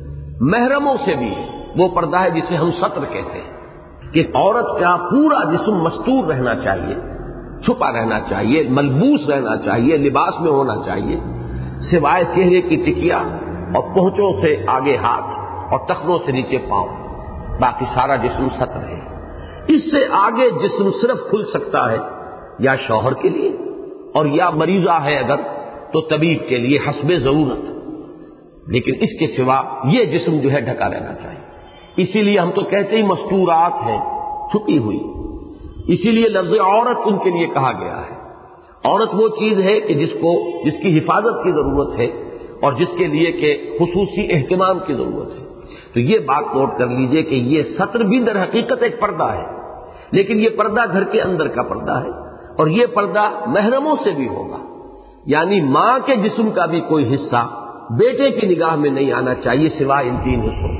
محرموں سے بھی ہے، وہ پردہ ہے جسے ہم ستر کہتے ہیں کہ عورت کا پورا جسم مستور رہنا چاہیے، چھپا رہنا چاہیے، ملبوس رہنا چاہیے، لباس میں ہونا چاہیے، سوائے چہرے کی ٹکیا اور پہنچوں سے آگے ہاتھ اور ٹخنوں سے نیچے پاؤں، باقی سارا جسم ستر ہے۔ اس سے آگے جسم صرف کھل سکتا ہے یا شوہر کے لیے اور یا مریضہ ہے اگر تو طبیب کے لیے حسب ضرورت، لیکن اس کے سوا یہ جسم جو ہے ڈھکا رہنا چاہیے۔ اسی لیے ہم تو کہتے ہی مستورات ہیں، چھپی ہوئی، اسی لیے لفظ عورت ان کے لیے کہا گیا ہے۔ عورت وہ چیز ہے کہ جس کی حفاظت کی ضرورت ہے اور جس کے لیے کہ خصوصی اہتمام کی ضرورت ہے۔ تو یہ بات نوٹ کر لیجئے کہ یہ ستر بھی در حقیقت ایک پردہ ہے، لیکن یہ پردہ گھر کے اندر کا پردہ ہے، اور یہ پردہ محرموں سے بھی ہوگا، یعنی ماں کے جسم کا بھی کوئی حصہ بیٹے کی نگاہ میں نہیں آنا چاہیے سوائے ان تین حصوں،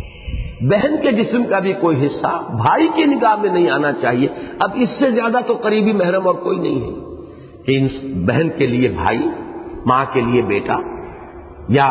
بہن کے جسم کا بھی کوئی حصہ بھائی کی نگاہ میں نہیں آنا چاہیے۔ اب اس سے زیادہ تو قریبی محرم اور کوئی نہیں ہے کہ بہن کے لیے بھائی، ماں کے لیے بیٹا، یا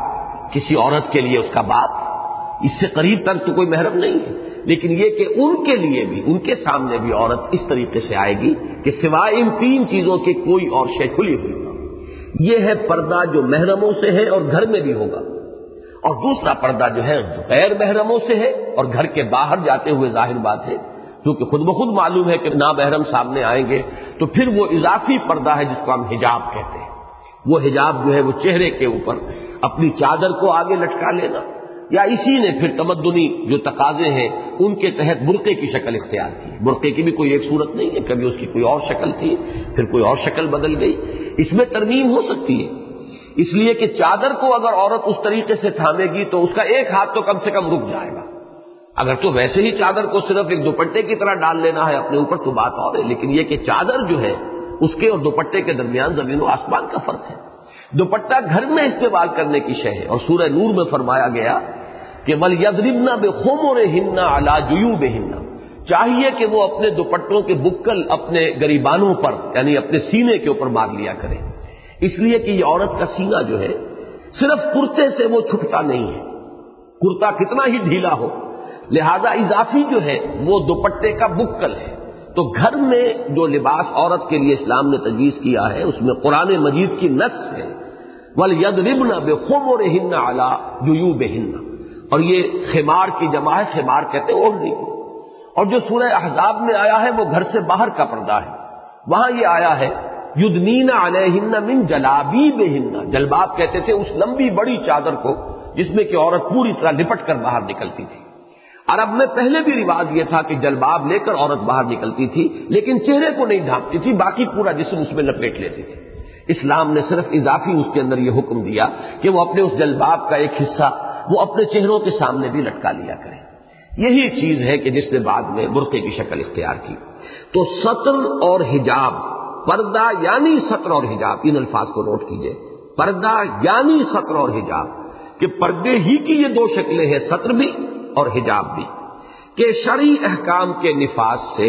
کسی عورت کے لیے اس کا باپ، اس سے قریب تک تو کوئی محرم نہیں ہے، لیکن یہ کہ ان کے لیے بھی، ان کے سامنے بھی عورت اس طریقے سے آئے گی کہ سوائے ان تین چیزوں کی کوئی اور شے کھلی ہوئی ہو۔ یہ ہے پردہ جو محرموں سے ہے اور گھر میں بھی ہوگا، اور دوسرا پردہ جو ہے غیر محرموں سے ہے اور گھر کے باہر جاتے ہوئے ظاہر بات ہے، کیونکہ خود بخود معلوم ہے کہ نامحرم سامنے آئیں گے تو پھر وہ اضافی پردہ ہے جس کو ہم حجاب کہتے ہیں۔ وہ حجاب جو ہے وہ چہرے کے اوپر اپنی چادر کو آگے لٹکا لینا، یا اسی نے پھر تمدنی جو تقاضے ہیں ان کے تحت برقعے کی شکل اختیار کی۔ برقعے کی بھی کوئی ایک صورت نہیں ہے، کبھی اس کی کوئی اور شکل تھی، پھر کوئی اور شکل بدل گئی، اس میں ترمیم ہو سکتی ہے۔ اس لیے کہ چادر کو اگر عورت اس طریقے سے تھامے گی تو اس کا ایک ہاتھ تو کم سے کم رک جائے گا، اگر تو ویسے ہی چادر کو صرف ایک دوپٹے کی طرح ڈال لینا ہے اپنے اوپر تو بات اور ہے، لیکن یہ کہ چادر جو ہے اس کے اور دوپٹے کے درمیان زمین و آسمان کا فرق ہے۔ دوپٹہ گھر میں استعمال کرنے کی شے ہے، اور سورہ نور میں فرمایا گیا کہ وَلْيَضْرِبْنَ بِخُمُرِهِنَّ عَلَى جُيُوبِهِنَّ، چاہیے کہ وہ اپنے دوپٹوں کے بکل اپنے گریبانوں پر، یعنی اپنے سینے کے اوپر مار لیا کرے، اس لیے کہ یہ عورت کا سینہ جو ہے صرف کرتے سے وہ چھپتا نہیں ہے، کرتا کتنا ہی ڈھیلا ہو، لہذا اضافی جو ہے وہ دوپٹے کا بکل ہے۔ تو گھر میں جو لباس عورت کے لیے اسلام نے تجویز کیا ہے اس میں قرآن مجید کی نص ہے وَلْيَضْرِبْنَ بِخُمُرِهِنَّ عَلَى جُيُوبِهِنَّ، اور یہ خمار کی جمع ہے، خمار کہتے ہیں اوڑھنی کو، اور جو سورہ احزاب میں آیا ہے وہ گھر سے باہر کا پردہ ہے، وہاں یہ آیا ہے یدنین علیہن من جلابیبہن، جلباب کہتے تھے اس لمبی بڑی چادر کو جس میں کہ عورت پوری طرح لپٹ کر باہر نکلتی تھی۔ عرب میں پہلے بھی رواج یہ تھا کہ جلباب لے کر عورت باہر نکلتی تھی، لیکن چہرے کو نہیں ڈھانپتی تھی، باقی پورا جسم اس میں لپیٹ لیتی تھی۔ اسلام نے صرف اضافی اس کے اندر یہ حکم دیا کہ وہ اپنے اس جلباب کا ایک حصہ وہ اپنے چہروں کے سامنے بھی لٹکا لیا کرے۔ یہی چیز ہے کہ جس نے بعد میں برقعے کی شکل اختیار کی۔ تو ستر اور حجاب، پردہ یعنی ستر اور حجاب، ان الفاظ کو نوٹ کیجئے، پردہ یعنی ستر اور حجاب، کہ پردے ہی کی یہ دو شکلیں ہیں، ستر بھی اور حجاب بھی، کہ شرعی احکام کے نفاذ سے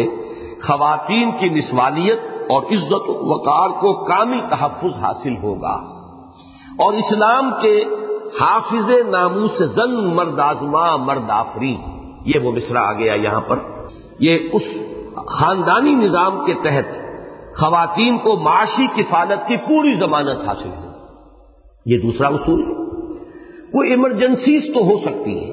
خواتین کی نسوانیت اور عزت و وقار کو کامل تحفظ حاصل ہوگا، اور اسلام کے حافظ ناموس زن مرد آزما مرد آفری، یہ وہ مصرع آ گیا یہاں پر، یہ اس خاندانی نظام کے تحت خواتین کو معاشی کفالت کی پوری ضمانت حاصل ہے۔ یہ دوسرا اصول ہے۔ کوئی ایمرجنسیز تو ہو سکتی ہیں،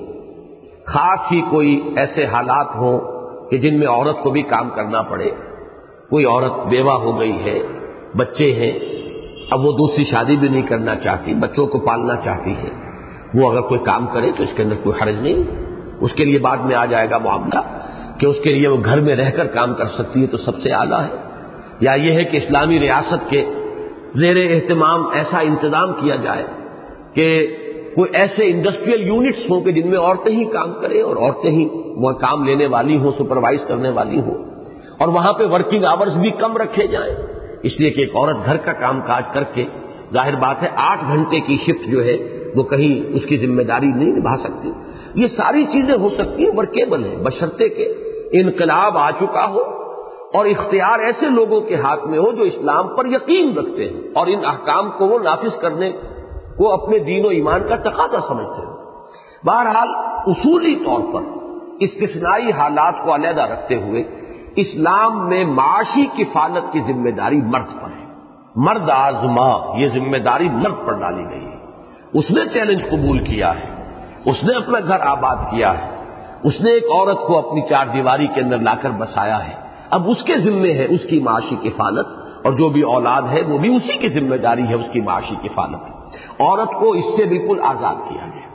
خاص ہی کوئی ایسے حالات ہوں کہ جن میں عورت کو بھی کام کرنا پڑے، کوئی عورت بیوہ ہو گئی ہے، بچے ہیں، اب وہ دوسری شادی بھی نہیں کرنا چاہتی، بچوں کو پالنا چاہتی ہے، وہ اگر کوئی کام کرے تو اس کے اندر کوئی حرج نہیں، اس کے لیے بعد میں آ جائے گا معاملہ کہ اس کے لیے وہ گھر میں رہ کر کام کر سکتی ہے تو سب سے اعلیٰ ہے۔ یا یہ ہے کہ اسلامی ریاست کے زیر اہتمام ایسا انتظام کیا جائے کہ کوئی ایسے انڈسٹریل یونٹس ہوں کہ جن میں عورتیں ہی کام کریں اور عورتیں ہی وہ کام لینے والی ہوں، سپروائز کرنے والی ہوں، اور وہاں پہ ورکنگ آورز بھی کم رکھے جائیں، اس لیے کہ ایک عورت گھر کا کام کاج کر کے ظاہر بات ہے 8 گھنٹے کی شفٹ جو ہے وہ کہیں اس کی ذمہ داری نہیں نبھا سکتی۔ یہ ساری چیزیں ہو سکتی ہیں، ورکیبل ہیں، بشرطے کہ انقلاب آ چکا ہو اور اختیار ایسے لوگوں کے ہاتھ میں ہو جو اسلام پر یقین رکھتے ہیں اور ان احکام کو وہ نافذ کرنے کو اپنے دین و ایمان کا تقاضا سمجھتے ہیں۔ بہرحال اصولی طور پر استثنائی حالات کو علیحدہ رکھتے ہوئے اسلام میں معاشی کفالت کی ذمہ داری مرد پر ہے، مرد آزما، یہ ذمہ داری مرد پر ڈالی گئی ہے۔ اس نے چیلنج قبول کیا ہے، اس نے اپنا گھر آباد کیا ہے، اس نے ایک عورت کو اپنی چار دیواری کے اندر لا کر بسایا ہے، اب اس کے ذمے ہے اس کی معاشی کفالت اور جو بھی اولاد ہے وہ بھی اسی کی ذمہ داری ہے اس کی معاشی کفالت۔ عورت کو اس سے بالکل آزاد کیا گیا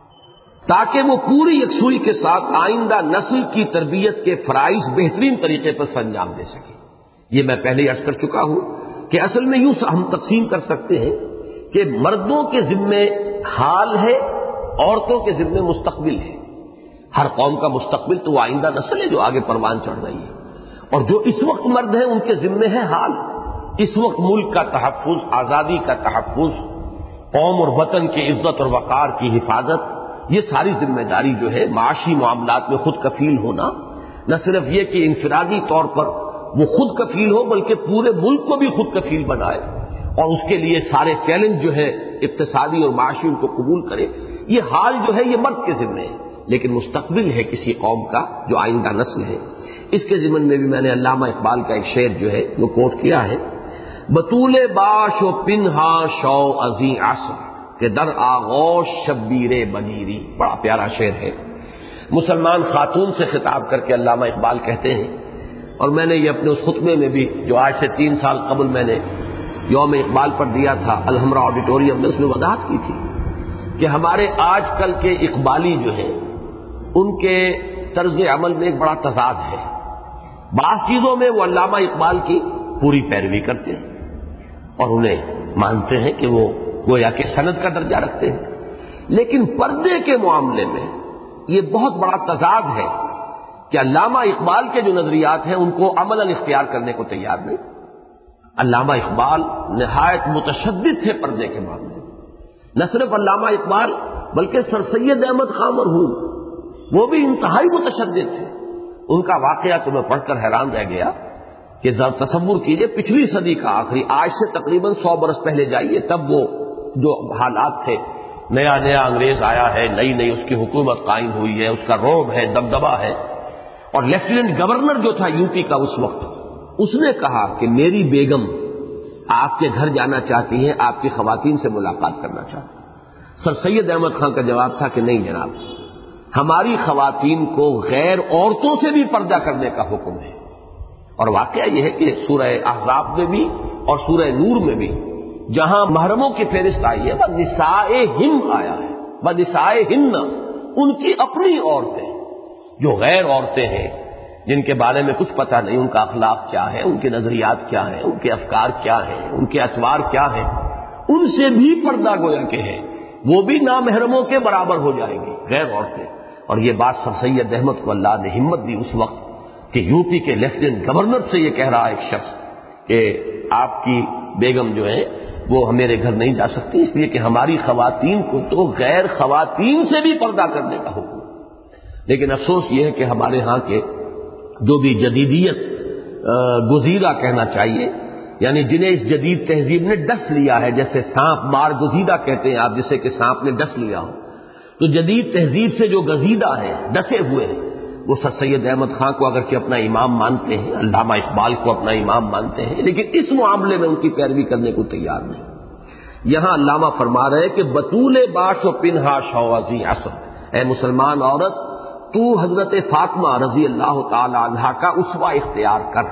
تاکہ وہ پوری یکسوئی کے ساتھ آئندہ نسل کی تربیت کے فرائض بہترین طریقے پر سر انجام دے سکے۔ یہ میں پہلے ہی عرض کر چکا ہوں کہ اصل میں یوں ہم تقسیم کر سکتے ہیں کہ مردوں کے ذمے حال ہے، عورتوں کے ذمے مستقبل ہے۔ ہر قوم کا مستقبل تو وہ آئندہ نسل ہے جو آگے پروان چڑھ رہی ہے، اور جو اس وقت مرد ہیں ان کے ذمے ہے حال۔ اس وقت ملک کا تحفظ، آزادی کا تحفظ، قوم اور وطن کی عزت اور وقار کی حفاظت، یہ ساری ذمہ داری جو ہے معاشی معاملات میں خود کفیل ہونا، نہ صرف یہ کہ انفرادی طور پر وہ خود کفیل ہو بلکہ پورے ملک کو بھی خود کفیل بنائے اور اس کے لیے سارے چیلنج جو ہے اقتصادی اور معاشی ان کو قبول کرے۔ یہ حال جو ہے یہ مرد کے ذمہ ہے، لیکن مستقبل ہے کسی قوم کا جو آئندہ نسل ہے۔ اس کے ضمن میں بھی میں نے علامہ اقبال کا ایک شعر جو ہے وہ کوٹ کیا ہے، بطول باش و پنہا شو ازیں عصر کہ در آغوش شبیر بگیری۔ بڑا پیارا شعر ہے، مسلمان خاتون سے خطاب کر کے علامہ اقبال کہتے ہیں، اور میں نے یہ اپنے اس خطبے میں بھی جو آج سے 3 سال قبل میں نے یوم اقبال پر دیا تھا الحمرا آڈیٹوریم میں، اس میں وضاحت کی تھی کہ ہمارے آج کل کے اقبالی جو ہیں ان کے طرز عمل میں ایک بڑا تضاد ہے۔ بعض چیزوں میں وہ علامہ اقبال کی پوری پیروی کرتے ہیں اور انہیں مانتے ہیں کہ وہ گویا کہ سند کا درجہ رکھتے ہیں، لیکن پردے کے معاملے میں یہ بہت بڑا تضاد ہے کہ علامہ اقبال کے جو نظریات ہیں ان کو عملاً اختیار کرنے کو تیار نہیں۔ علامہ اقبال نہایت متشدد تھے پردے کے معاملے میں۔ نہ صرف علامہ اقبال بلکہ سر سید احمد خان مرحوم وہ بھی انتہائی متشدد تھے۔ ان کا واقعہ تو میں پڑھ کر حیران رہ گیا کہ ذرا تصور کیجئے، پچھلی صدی کا آخری، آج سے تقریباً 100 برس پہلے جائیے، تب وہ جو حالات تھے، نیا نیا انگریز آیا ہے، نئی نئی اس کی حکومت قائم ہوئی ہے، اس کا رعب ہے، دبدبہ ہے، اور لیفٹیننٹ گورنر جو تھا یو پی کا اس وقت، اس نے کہا کہ میری بیگم آپ کے گھر جانا چاہتی ہیں، آپ کی خواتین سے ملاقات کرنا چاہتی ہیں۔ سر سید احمد خان کا جواب تھا کہ نہیں جناب، ہماری خواتین کو غیر عورتوں سے بھی پردہ کرنے کا حکم ہے۔ اور واقعہ یہ ہے کہ سورہ احزاب میں بھی اور سورہ نور میں بھی جہاں محرموں کی فہرست آئی ہے وَنِسَائِهِمْ آیا ہے، وَنِسَائِهِنَّ ان کی اپنی عورتیں جو غیر عورتیں ہیں، جن کے بارے میں کچھ پتہ نہیں ان کا اخلاق کیا ہے، ان کے نظریات کیا ہیں، ان کے افکار کیا ہیں، ان کے اطوار کیا ہیں، ان سے بھی پردہ گویا کہ ہے، وہ بھی نامحرموں کے برابر ہو جائیں گی غیر عورتیں۔ اور یہ بات سر سید احمد کو اللہ نے ہمت دی اس وقت کہ یو پی کے لیفٹیننٹ گورنر سے یہ کہہ رہا ہے ایک شخص کہ آپ کی بیگم جو ہے وہ میرے گھر نہیں جا سکتی، اس لیے کہ ہماری خواتین کو تو غیر خواتین سے بھی پردہ کرنے کا حکم۔ لیکن افسوس یہ ہے کہ ہمارے ہاں کے جو بھی جدیدیت گزیدہ کہنا چاہیے، یعنی جنہیں اس جدید تہذیب نے ڈس لیا ہے، جیسے سانپ مار گزیدہ کہتے ہیں آپ، جسے کہ سانپ نے ڈس لیا ہو، تو جدید تہذیب سے جو گزیدہ ہیں، ڈسے ہوئے ہیں، وہ سر سید احمد خان کو اگرچہ اپنا امام مانتے ہیں، علامہ اقبال کو اپنا امام مانتے ہیں، لیکن اس معاملے میں ان کی پیروی کرنے کو تیار نہیں۔ یہاں علامہ فرما رہے کہ بطول باش و پنہا شوازی عصر، اے مسلمان عورت تو حضرت فاطمہ رضی اللہ تعالی عنہا کا اسوہ اختیار کر،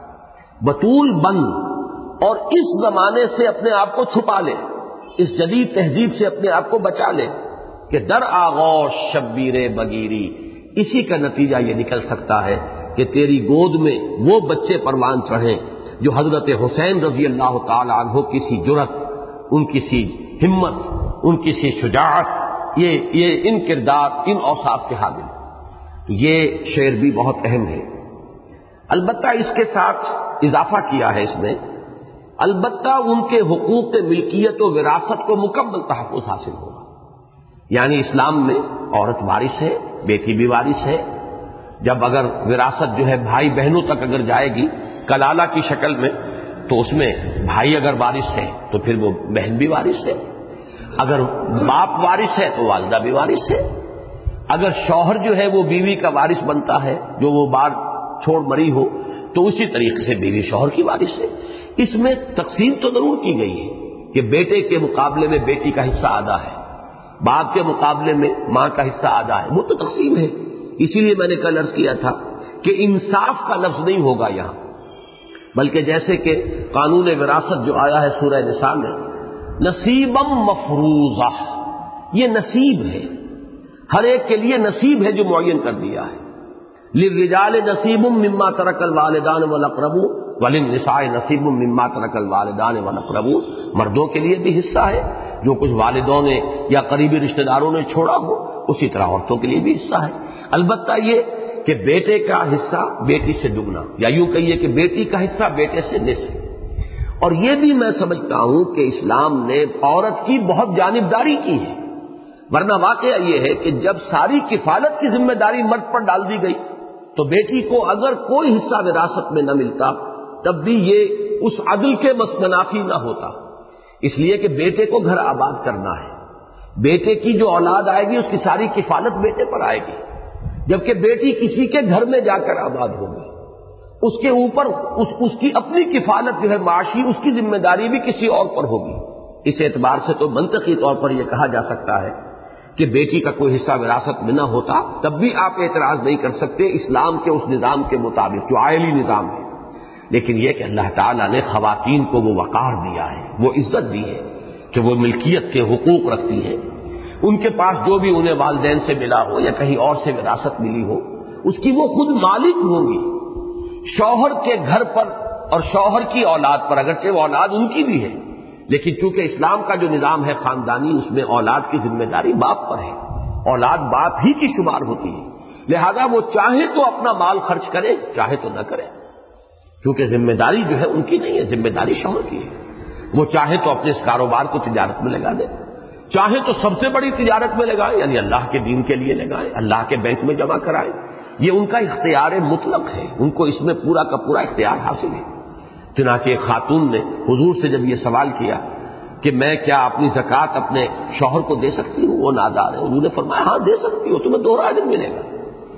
بطول بن اور اس زمانے سے اپنے آپ کو چھپا لے، اس جدید تہذیب سے اپنے آپ کو بچا لے کہ در آغوش شبیر بگیری، اسی کا نتیجہ یہ نکل سکتا ہے کہ تیری گود میں وہ بچے پروان چڑھیں جو حضرت حسین رضی اللہ تعالی عنہ کی سی جرأت، ان کی سی ہمت، ان کی سی شجاعت، یہ ان کردار، ان اوصاف کے حامل۔ تو یہ شعر بھی بہت اہم ہے۔ البتہ اس کے ساتھ اضافہ کیا ہے اس میں، البتہ ان کے حقوق ملکیت و وراثت کو مکمل تحفظ حاصل ہوگا۔ یعنی اسلام میں عورت وارث ہے، بیٹی بھی وارث ہے۔ جب اگر وراثت جو ہے بھائی بہنوں تک اگر جائے گی کلالہ کی شکل میں، تو اس میں بھائی اگر وارث ہے تو پھر وہ بہن بھی وارث ہے، اگر باپ وارث ہے تو والدہ بھی وارث ہے، اگر شوہر جو ہے وہ بیوی کا وارث بنتا ہے جو وہ بار چھوڑ مری ہو، تو اسی طریقے سے بیوی شوہر کی وارث ہے۔ اس میں تقسیم تو ضرور کی گئی ہے کہ بیٹے کے مقابلے میں بیٹی کا حصہ آدھا ہے، باپ کے مقابلے میں ماں کا حصہ آدھا ہے، وہ تو تقسیم ہے۔ اسی لیے میں نے کل عرض کیا تھا کہ انصاف کا لفظ نہیں ہوگا یہاں، بلکہ جیسے کہ قانون وراثت جو آیا ہے سورہ نساء میں، نصیبم مفروضہ، یہ نصیب ہے، ہر ایک کے لیے نصیب ہے جو معین کر دیا ہے۔ للرجال نصیب مما ترک الوالدان والاقربون وللنساء نصیب مما ترک الوالدان والاقربون، مردوں کے لیے بھی حصہ ہے جو کچھ والدوں نے یا قریبی رشتہ داروں نے چھوڑا ہو، اسی طرح عورتوں کے لیے بھی حصہ ہے۔ البتہ یہ کہ بیٹے کا حصہ بیٹی سے دگنا، یا یوں کہیے کہ بیٹی کا حصہ بیٹے سے نصف۔ اور یہ بھی میں سمجھتا ہوں کہ اسلام نے عورت کی بہت جانبداری کی ہے، ورنہ واقعہ یہ ہے کہ جب ساری کفالت کی ذمہ داری مرد پر ڈال دی گئی تو بیٹی کو اگر کوئی حصہ وراثت میں نہ ملتا تب بھی یہ اس عدل کے منافی نہ ہوتا، اس لیے کہ بیٹے کو گھر آباد کرنا ہے، بیٹے کی جو اولاد آئے گی اس کی ساری کفالت بیٹے پر آئے گی، جبکہ بیٹی کسی کے گھر میں جا کر آباد ہوگی، اس کے اوپر اس کی اپنی کفالت جو ہے معاشی، اس کی ذمہ داری بھی کسی اور پر ہوگی۔ اس اعتبار سے تو منطقی طور پر یہ کہا جا سکتا ہے کہ بیٹی کا کوئی حصہ وراثت میں نہ ہوتا تب بھی آپ اعتراض نہیں کر سکتے اسلام کے اس نظام کے مطابق جو عائلی نظام ہے، لیکن یہ کہ اللہ تعالیٰ نے خواتین کو وہ وقار دیا ہے، وہ عزت دی ہے کہ وہ ملکیت کے حقوق رکھتی ہیں، ان کے پاس جو بھی انہیں والدین سے ملا ہو یا کہیں اور سے وراثت ملی ہو اس کی وہ خود مالک ہوں گی۔ شوہر کے گھر پر اور شوہر کی اولاد پر، اگرچہ وہ اولاد ان کی بھی ہے لیکن چونکہ اسلام کا جو نظام ہے خاندانی، اس میں اولاد کی ذمہ داری باپ پر ہے، اولاد باپ ہی کی شمار ہوتی ہے، لہذا وہ چاہے تو اپنا مال خرچ کرے چاہے تو نہ کرے، کیونکہ ذمہ داری جو ہے ان کی نہیں ہے، ذمہ داری شوہر کی ہے۔ وہ چاہے تو اپنے اس کاروبار کو تجارت میں لگا دے، چاہے تو سب سے بڑی تجارت میں لگائے، یعنی اللہ کے دین کے لیے لگائے، اللہ کے بینک میں جمع کرائے، یہ ان کا اختیار مطلق ہے، ان کو اس میں پورا کا پورا اختیار حاصل ہے۔ چنانچہ ایک خاتون نے حضور سے جب یہ سوال کیا کہ میں کیا اپنی زکوٰۃ اپنے شوہر کو دے سکتی ہوں، وہ نادار ہے، حضور نے فرمایا ہاں دے سکتی ہو، تمہیں 2 اجر ملے گا۔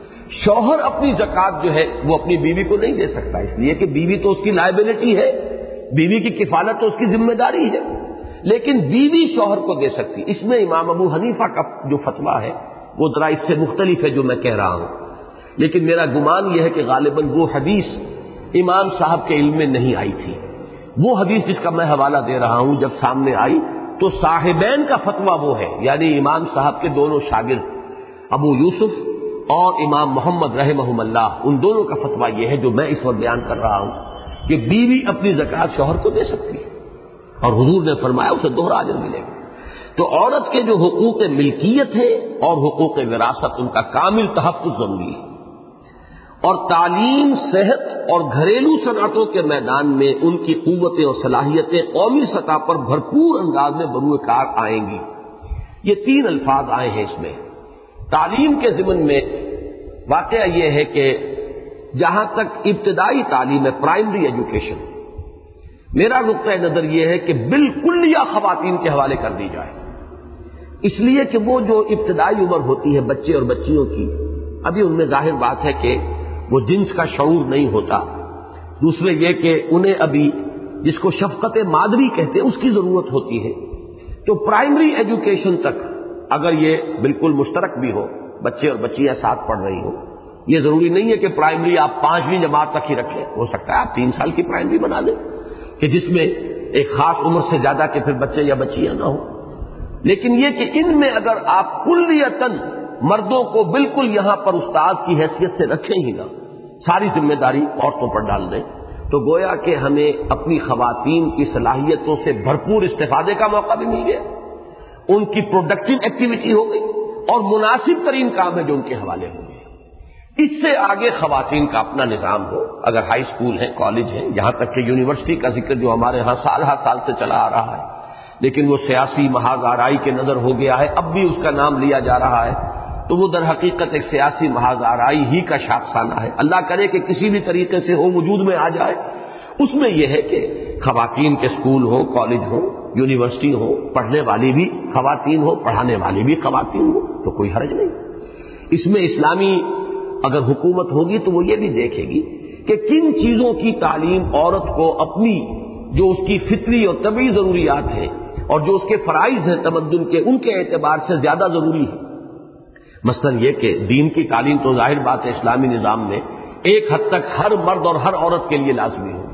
شوہر اپنی زکوٰۃ جو ہے وہ اپنی بیوی کو نہیں دے سکتا، اس لیے کہ بیوی تو اس کی لائبلٹی ہے، بیوی کی کفالت تو اس کی ذمہ داری ہے، لیکن بیوی شوہر کو دے سکتی۔ اس میں امام ابو حنیفہ کا جو فتویٰ ہے وہ ذرا اس سے مختلف ہے جو میں کہہ رہا ہوں، لیکن میرا گمان یہ ہے کہ غالباً وہ حدیث امام صاحب کے علم میں نہیں آئی تھی۔ وہ حدیث جس کا میں حوالہ دے رہا ہوں جب سامنے آئی تو صاحبین کا فتویٰ وہ ہے، یعنی امام صاحب کے دونوں شاگرد ابو یوسف اور امام محمد رحمہم اللہ، ان دونوں کا فتویٰ یہ ہے جو میں اس وقت بیان کر رہا ہوں کہ بیوی اپنی زکوٰۃ شوہر کو دے سکتی ہے، اور حضور نے فرمایا اسے 2 اجر ملے گا۔ تو عورت کے جو حقوق ملکیت ہے اور حقوق وراثت، ان کا کامل تحفظ ضروری ہے، اور تعلیم، صحت اور گھریلو صنعتوں کے میدان میں ان کی قوتیں اور صلاحیتیں قومی سطح پر بھرپور انداز میں بروئے کار آئیں گی۔ یہ 3 الفاظ آئے ہیں اس میں۔ تعلیم کے ضمن میں واقعہ یہ ہے کہ جہاں تک ابتدائی تعلیم ہے، پرائمری ایجوکیشن، میرا نقطۂ نظر یہ ہے کہ بالکل یا خواتین کے حوالے کر دی جائے، اس لیے کہ وہ جو ابتدائی عمر ہوتی ہے بچے اور بچیوں کی، ابھی ان میں ظاہر بات ہے کہ وہ جنس کا شعور نہیں ہوتا، دوسرے یہ کہ انہیں ابھی جس کو شفقت مادری کہتے ہیں اس کی ضرورت ہوتی ہے، تو پرائمری ایجوکیشن تک اگر یہ بالکل مشترک بھی ہو، بچے اور بچیاں ساتھ پڑھ رہی ہو، یہ ضروری نہیں ہے کہ پرائمری آپ 5ویں جماعت تک ہی رکھیں، ہو سکتا ہے آپ 3 سال کی پرائمری بنا لیں کہ جس میں ایک خاص عمر سے زیادہ کے پھر بچے یا بچیاں نہ ہوں، لیکن یہ کہ ان میں اگر آپ کلیتاً مردوں کو بالکل یہاں پر استاد کی حیثیت سے رکھیں ہی نہ، ساری ذمہ داری عورتوں پر ڈال دیں، تو گویا کہ ہمیں اپنی خواتین کی صلاحیتوں سے بھرپور استفادے کا موقع بھی مل گیا، ان کی پروڈکٹیو ایکٹیویٹی ہو گئی اور مناسب ترین کام ہے جو ان کے حوالے ہوں گے۔ اس سے آگے خواتین کا اپنا نظام ہو، اگر ہائی اسکول ہے، کالج ہے، یہاں تک کہ یونیورسٹی کا ذکر جو ہمارے ہاں سال ہر سال سے چلا آ رہا ہے، لیکن وہ سیاسی محاذ آرائی کے نظر ہو گیا ہے، اب بھی اس کا نام لیا جا رہا ہے، تو وہ در حقیقت ایک سیاسی محاذ آرائی ہی کا شاخسانہ ہے، اللہ کرے کہ کسی بھی طریقے سے ہو وجود میں آ جائے۔ اس میں یہ ہے کہ خواتین کے اسکول ہو، کالج ہو، یونیورسٹی ہو، پڑھنے والی بھی خواتین ہو، پڑھانے والی بھی خواتین ہو، تو کوئی حرج نہیں۔ اس میں اسلامی اگر حکومت ہوگی تو وہ یہ بھی دیکھے گی کہ کن چیزوں کی تعلیم عورت کو اپنی جو اس کی فطری اور طبعی ضروریات ہیں اور جو اس کے فرائض ہیں تمدن کے، ان کے اعتبار سے زیادہ ضروری ہے۔ مثلا یہ کہ دین کی تعلیم تو ظاہر بات ہے اسلامی نظام میں ایک حد تک ہر مرد اور ہر عورت کے لیے لازمی ہوگی،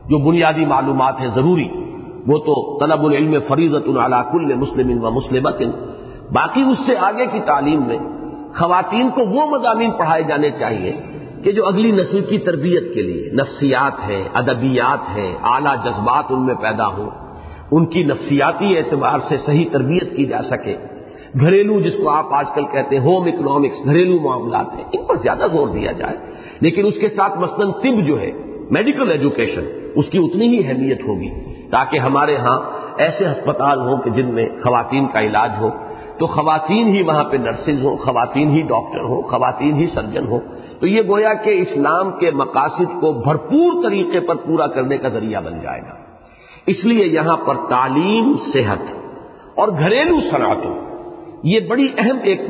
جو بنیادی معلومات ہیں ضروری، وہ تو طلب العلم فریضۃ علی کل مسلم و مسلمۃ. باقی اس سے آگے کی تعلیم میں خواتین کو وہ مضامین پڑھائے جانے چاہیے کہ جو اگلی نسل کی تربیت کے لیے، نفسیات ہے، ادبیات ہے، اعلیٰ جذبات ان میں پیدا ہوں، ان کی نفسیاتی اعتبار سے صحیح تربیت کی جا سکے. گھریلو، جس کو آپ آج کل کہتے ہیں ہوم اکنامکس، گھریلو معاملات ہیں، ان پر زیادہ زور دیا جائے. لیکن اس کے ساتھ مثلاً طب جو ہے، میڈیکل ایجوکیشن، اس کی اتنی ہی اہمیت ہوگی، تاکہ ہمارے ہاں ایسے ہسپتال ہوں کہ جن میں خواتین کا علاج ہو تو خواتین ہی وہاں پہ نرسز ہوں، خواتین ہی ڈاکٹر ہوں، خواتین ہی سرجن ہوں. تو یہ گویا کہ اسلام کے مقاصد کو بھرپور طریقے پر پورا کرنے کا ذریعہ بن جائے گا. اس لیے یہاں پر تعلیم، صحت اور گھریلو صنعتوں، یہ بڑی اہم ایک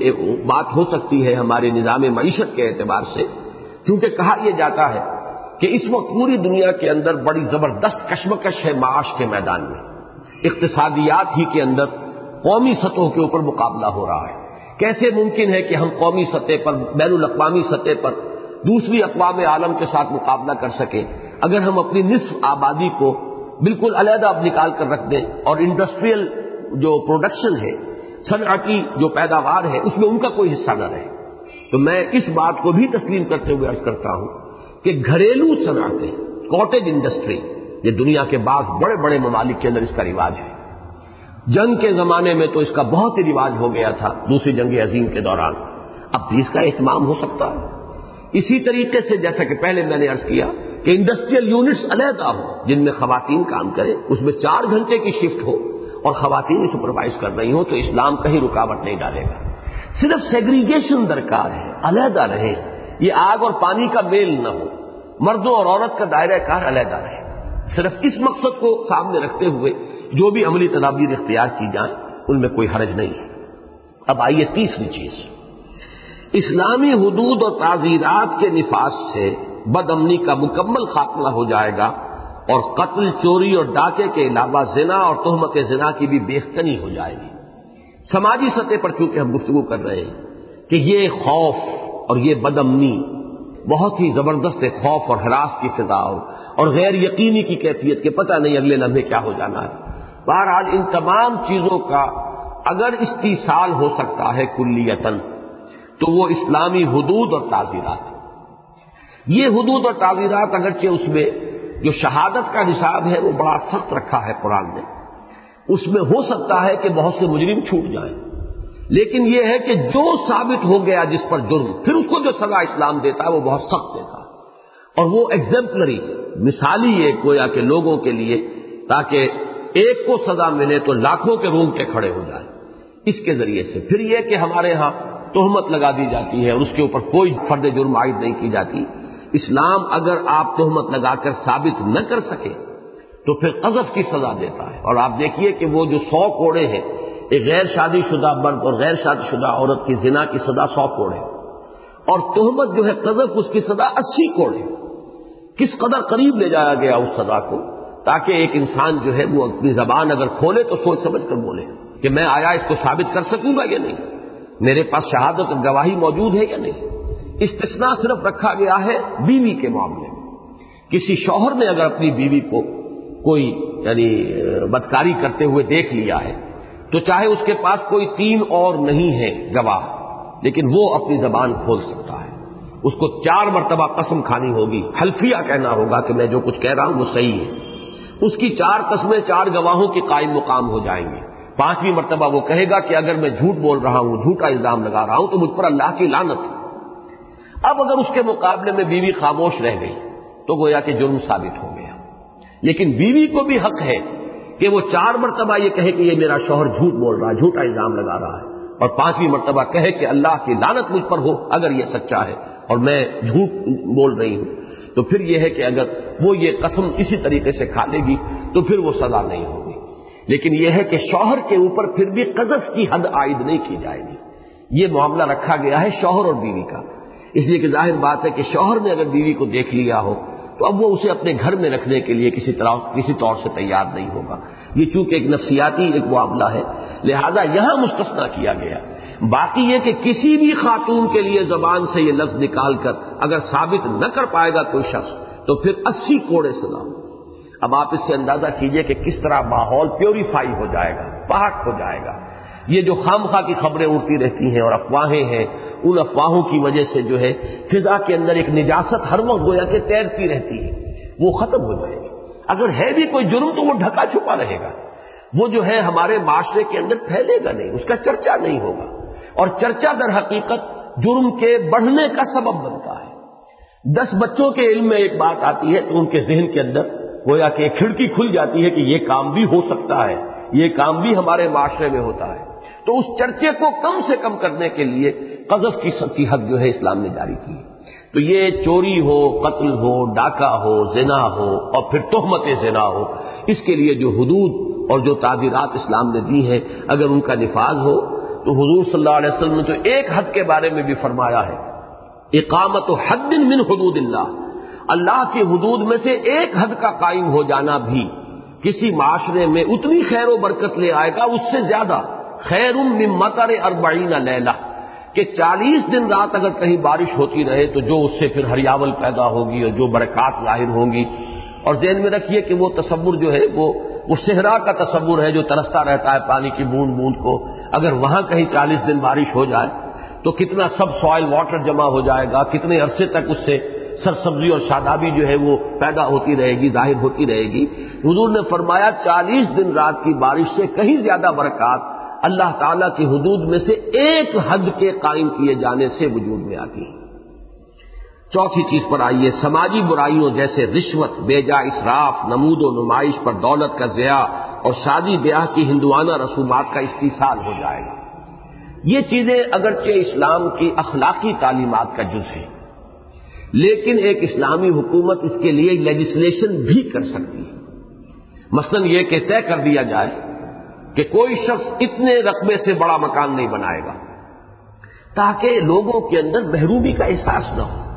بات ہو سکتی ہے ہمارے نظام معیشت کے اعتبار سے، کیونکہ کہا یہ جاتا ہے کہ اس وقت پوری دنیا کے اندر بڑی زبردست کشمکش ہے معاش کے میدان میں. اقتصادیات ہی کے اندر قومی سطحوں کے اوپر مقابلہ ہو رہا ہے. کیسے ممکن ہے کہ ہم قومی سطح پر، بین الاقوامی سطح پر دوسری اقوام عالم کے ساتھ مقابلہ کر سکیں اگر ہم اپنی نصف آبادی کو بالکل علیحدہ نکال کر رکھ دیں اور انڈسٹریل جو پروڈکشن ہے، صنعتی جو پیداوار ہے، اس میں ان کا کوئی حصہ نہ رہے. تو میں اس بات کو بھی تسلیم کرتے ہوئے عرض کرتا ہوں کہ گھریلو صنعتیں، کاٹیج انڈسٹری، یہ دنیا کے بعض بڑے بڑے ممالک کے اندر اس کا رواج ہے. جنگ کے زمانے میں تو اس کا بہت ہی رواج ہو گیا تھا، دوسری جنگ عظیم کے دوران. اب بھی اس کا اہتمام ہو سکتا ہے. اسی طریقے سے جیسا کہ پہلے میں نے عرض کیا کہ انڈسٹریل یونٹس علیحدہ ہوں جن میں خواتین کام کریں، اس میں 4 گھنٹے کی شفٹ ہو اور خواتین سپروائز کر رہی ہوں، تو اسلام کہیں رکاوٹ نہیں ڈالے گا. صرف سیگریگیشن درکار ہے، علیحدہ رہے، یہ آگ اور پانی کا میل نہ ہو، مردوں اور عورت کا دائرہ کار علیحدہ رہے. صرف اس مقصد کو سامنے رکھتے ہوئے جو بھی عملی تدابیر اختیار کی جائیں ان میں کوئی حرج نہیں ہے. اب آئیے تیسری چیز، اسلامی حدود اور تعزیرات کے نفاذ سے بد امنی کا مکمل خاتمہ ہو جائے گا، اور قتل، چوری اور ڈاکے کے علاوہ زنا اور تہمت زنا کی بھی بیختنی ہو جائے گی. سماجی سطح پر چونکہ ہم گفتگو کر رہے ہیں کہ یہ خوف اور یہ بد امنی بہت ہی زبردست ہے، خوف اور ہراس کی فضا اور غیر یقینی کی کیفیت کہ پتہ نہیں اگلے لمحے کیا ہو جانا ہے. بہرحال ان تمام چیزوں کا اگر استیصال ہو سکتا ہے کلیتاً تو وہ اسلامی حدود اور تعزیرات. یہ حدود اور تعزیرات اگرچہ اس میں جو شہادت کا نصاب ہے وہ بڑا سخت رکھا ہے قرآن نے، اس میں ہو سکتا ہے کہ بہت سے مجرم چھوٹ جائیں، لیکن یہ ہے کہ جو ثابت ہو گیا جس پر جرم، پھر اس کو جو سزا اسلام دیتا ہے وہ بہت سخت دیتا ہے، اور وہ ایگزمپلری، مثالی ایک گویا کہ لوگوں کے لیے، تاکہ ایک کو سزا ملے تو لاکھوں کے رونگٹے کھڑے ہو جائیں. اس کے ذریعے سے پھر یہ کہ ہمارے ہاں تہمت لگا دی جاتی ہے اور اس کے اوپر کوئی فرد جرم عائد نہیں کی جاتی. اسلام اگر آپ تہمت لگا کر ثابت نہ کر سکے تو پھر قذف کی سزا دیتا ہے. اور آپ دیکھیے کہ وہ جو 100 کوڑے ہیں، ایک غیر شادی شدہ مرد اور غیر شادی شدہ عورت کی زنا کی سزا 100 کوڑے، اور تہمت جو ہے قذف، اس کی سزا 80 کوڑے. کس قدر قریب لے جایا گیا اس سزا کو، تاکہ ایک انسان جو ہے وہ اپنی زبان اگر کھولے تو سوچ سمجھ کر بولے کہ میں آیا اس کو ثابت کر سکوں گا یا نہیں، میرے پاس شہادت اور گواہی موجود ہے یا نہیں. استثناء صرف رکھا گیا ہے بیوی کے معاملے میں. کسی شوہر نے اگر اپنی بیوی کو کوئی بدکاری کرتے ہوئے دیکھ لیا ہے تو چاہے اس کے پاس کوئی 3 اور نہیں ہے گواہ، لیکن وہ اپنی زبان کھول سکتا ہے. اس کو 4 مرتبہ قسم کھانی ہوگی، حلفیہ کہنا ہوگا کہ میں جو کچھ کہہ رہا ہوں وہ صحیح ہے. اس کی 4 قسمیں 4 گواہوں کی قائم مقام ہو جائیں گی. 5ویں مرتبہ وہ کہے گا کہ اگر میں جھوٹ بول رہا ہوں، جھوٹا الزام لگا رہا ہوں تو مجھ پر اللہ کی لعنت ہے. اب اگر اس کے مقابلے میں بیوی خاموش رہ گئی تو گویا کہ جرم ثابت ہو گیا. لیکن بیوی کو بھی حق ہے کہ وہ 4 مرتبہ یہ کہے کہ یہ میرا شوہر جھوٹ بول رہا ہے، جھوٹا الزام لگا رہا ہے، اور 5ویں مرتبہ کہے کہ اللہ کی لعنت مجھ پر ہو اگر یہ سچا ہے اور میں جھوٹ بول رہی ہوں. تو پھر یہ ہے کہ اگر وہ یہ قسم اسی طریقے سے کھا لے گی تو پھر وہ سزا نہیں ہوگی. لیکن یہ ہے کہ شوہر کے اوپر پھر بھی قذف کی حد عائد نہیں کی جائے گی. یہ معاملہ رکھا گیا ہے شوہر اور بیوی کا، اس لیے کہ ظاہر بات ہے کہ شوہر نے اگر بیوی کو دیکھ لیا ہو تو اب وہ اسے اپنے گھر میں رکھنے کے لیے کسی طور سے تیار نہیں ہوگا. یہ چونکہ ایک نفسیاتی ایک معاملہ ہے، لہذا یہاں مستثنیٰ کیا گیا. باقی یہ کہ کسی بھی خاتون کے لیے زبان سے یہ لفظ نکال کر اگر ثابت نہ کر پائے گا کوئی شخص تو پھر 80 کوڑے سناؤ۔ اب آپ اس سے اندازہ کیجئے کہ کس طرح ماحول پیوریفائی ہو جائے گا، پاک ہو جائے گا۔ یہ جو خامخواہ کی خبریں اڑتی رہتی ہیں اور افواہیں ہیں، ان افواہوں کی وجہ سے جو ہے فضا کے اندر ایک نجاست ہر وقت گویا کہ تیرتی رہتی ہے، وہ ختم ہو جائے گی۔ اگر ہے بھی کوئی جرم تو وہ ڈھکا چھپا رہے گا، وہ جو ہے ہمارے معاشرے کے اندر پھیلے گا نہیں، اس کا چرچا نہیں ہوگا، اور چرچا در حقیقت جرم کے بڑھنے کا سبب بنتا ہے۔ 10 بچوں کے علم میں ایک بات آتی ہے تو ان کے ذہن کے اندر گویا کہ ایک کھڑکی کھل جاتی ہے کہ یہ کام بھی ہو سکتا ہے، یہ کام بھی ہمارے معاشرے میں ہوتا ہے۔ تو اس چرچے کو کم سے کم کرنے کے لیے قذف کی حد جو ہے اسلام نے جاری کی۔ تو یہ چوری ہو، قتل ہو، ڈاکہ ہو، زنا ہو اور پھر تہمت زنا ہو، اس کے لیے جو حدود اور جو تعزیرات اسلام نے دی ہیں اگر ان کا نفاذ ہو تو حضور صلی اللہ علیہ وسلم نے تو ایک حد کے بارے میں بھی فرمایا ہے، اقامت حد من حدود اللہ، اللہ کی حدود میں سے ایک حد کا قائم ہو جانا بھی کسی معاشرے میں اتنی خیر و برکت لے آئے گا، اس سے زیادہ خیر من مطر 40 لیلہ، کہ 40 دن رات اگر کہیں بارش ہوتی رہے تو جو اس سے پھر ہریاول پیدا ہوگی اور جو برکات ظاہر ہوں گی۔ اور ذہن میں رکھیے کہ وہ تصور جو ہے وہ صحرا کا تصور ہے جو ترستا رہتا ہے پانی کی بوند بوند کو، اگر وہاں کہیں 40 دن بارش ہو جائے تو کتنا سب سوائل واٹر جمع ہو جائے گا، کتنے عرصے تک اس سے سرسبزی اور شادابی جو ہے وہ پیدا ہوتی رہے گی، ظاہر ہوتی رہے گی۔ حضور نے فرمایا 40 دن رات کی بارش سے کہیں زیادہ برکات اللہ تعالیٰ کی حدود میں سے ایک حد کے قائم کیے جانے سے وجود میں آتی ہے۔ چوتھی چیز پر آئیے، سماجی برائیوں جیسے رشوت، بیجا اسراف، نمود و نمائش پر دولت کا ضیاع اور شادی بیاہ کی ہندوانہ رسومات کا استحصال ہو جائے گا۔ یہ چیزیں اگرچہ اسلام کی اخلاقی تعلیمات کا جز ہیں، لیکن ایک اسلامی حکومت اس کے لیے لیجسلیشن بھی کر سکتی ہے۔ مثلا یہ کہ طے کر دیا جائے کہ کوئی شخص اتنے رقبے سے بڑا مکان نہیں بنائے گا تاکہ لوگوں کے اندر محرومی کا احساس نہ ہو۔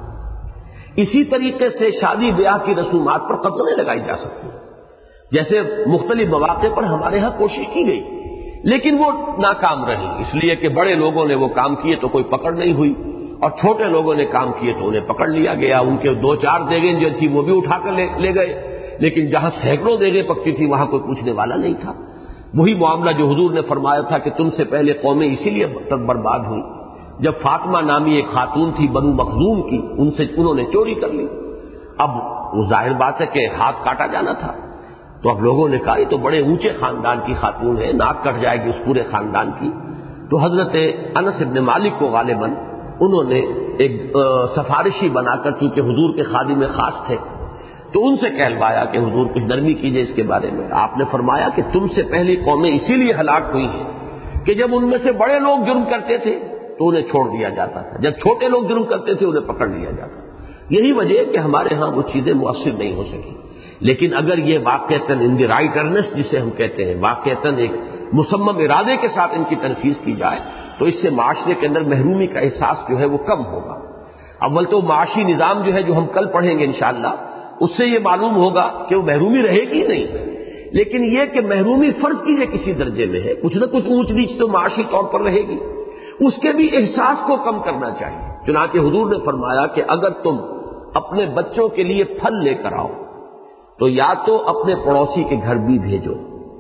اسی طریقے سے شادی بیاہ کی رسومات پر قدریں لگائی جا سکتی ہیں، جیسے مختلف مواقع پر ہمارے ہاں کوشش کی گئی لیکن وہ ناکام رہی، اس لیے کہ بڑے لوگوں نے وہ کام کیے تو کوئی پکڑ نہیں ہوئی اور چھوٹے لوگوں نے کام کیے تو انہیں پکڑ لیا گیا، ان کے 2-4 دیگیں جو تھی وہ بھی اٹھا کر لے گئے، لیکن جہاں سینکڑوں دیگیں پکتی تھی وہاں کوئی پوچھنے والا نہیں تھا۔ وہی معاملہ جو حضور نے فرمایا تھا کہ تم سے پہلے قومیں اسی لیے برباد ہوئی جب فاطمہ نامی ایک خاتون تھی بنو مخزوم کی، انہوں نے چوری کر لی۔ اب وہ ظاہر بات ہے کہ ہاتھ کاٹا جانا تھا، تو اب لوگوں نے کہا یہ تو بڑے اونچے خاندان کی خاتون ہے، ناک کٹ جائے گی اس پورے خاندان کی۔ تو حضرت انس بن مالک کو غالباً انہوں نے ایک سفارشی بنا کر، چونکہ حضور کے خادم خاص تھے، تو ان سے کہلوایا کہ حضور کچھ نرمی کیجئے اس کے بارے میں۔ آپ نے فرمایا کہ تم سے پہلی قومیں اسی لیے ہلاک ہوئی ہیں کہ جب ان میں سے بڑے لوگ جرم کرتے تھے تو انہیں چھوڑ دیا جاتا تھا، جب چھوٹے لوگ جرم کرتے تھے انہیں پکڑ لیا جاتا تھا۔ یہی وجہ ہے کہ ہمارے ہاں وہ چیزیں مؤثر نہیں ہو سکی، لیکن اگر یہ واقعتاً ان دی رائٹ ارنسٹ جسے ہم کہتے ہیں، واقعتاً ایک مصمم ارادے کے ساتھ ان کی تنفیذ کی جائے تو اس سے معاشرے کے اندر محرومی کا احساس جو ہے وہ کم ہوگا۔ اول تو معاشی نظام جو ہے جو ہم کل پڑھیں گے انشاءاللہ، اس سے یہ معلوم ہوگا کہ وہ محرومی رہے گی نہیں، لیکن یہ کہ محرومی فرض کیجئے کسی درجے میں ہے، کچھ نہ کچھ اونچ نیچ تو معاشی طور پر رہے گی، اس کے بھی احساس کو کم کرنا چاہیے۔ چنانچہ حضور نے فرمایا کہ اگر تم اپنے بچوں کے لیے پھل لے کر آؤ تو یا تو اپنے پڑوسی کے گھر بھی بھیجو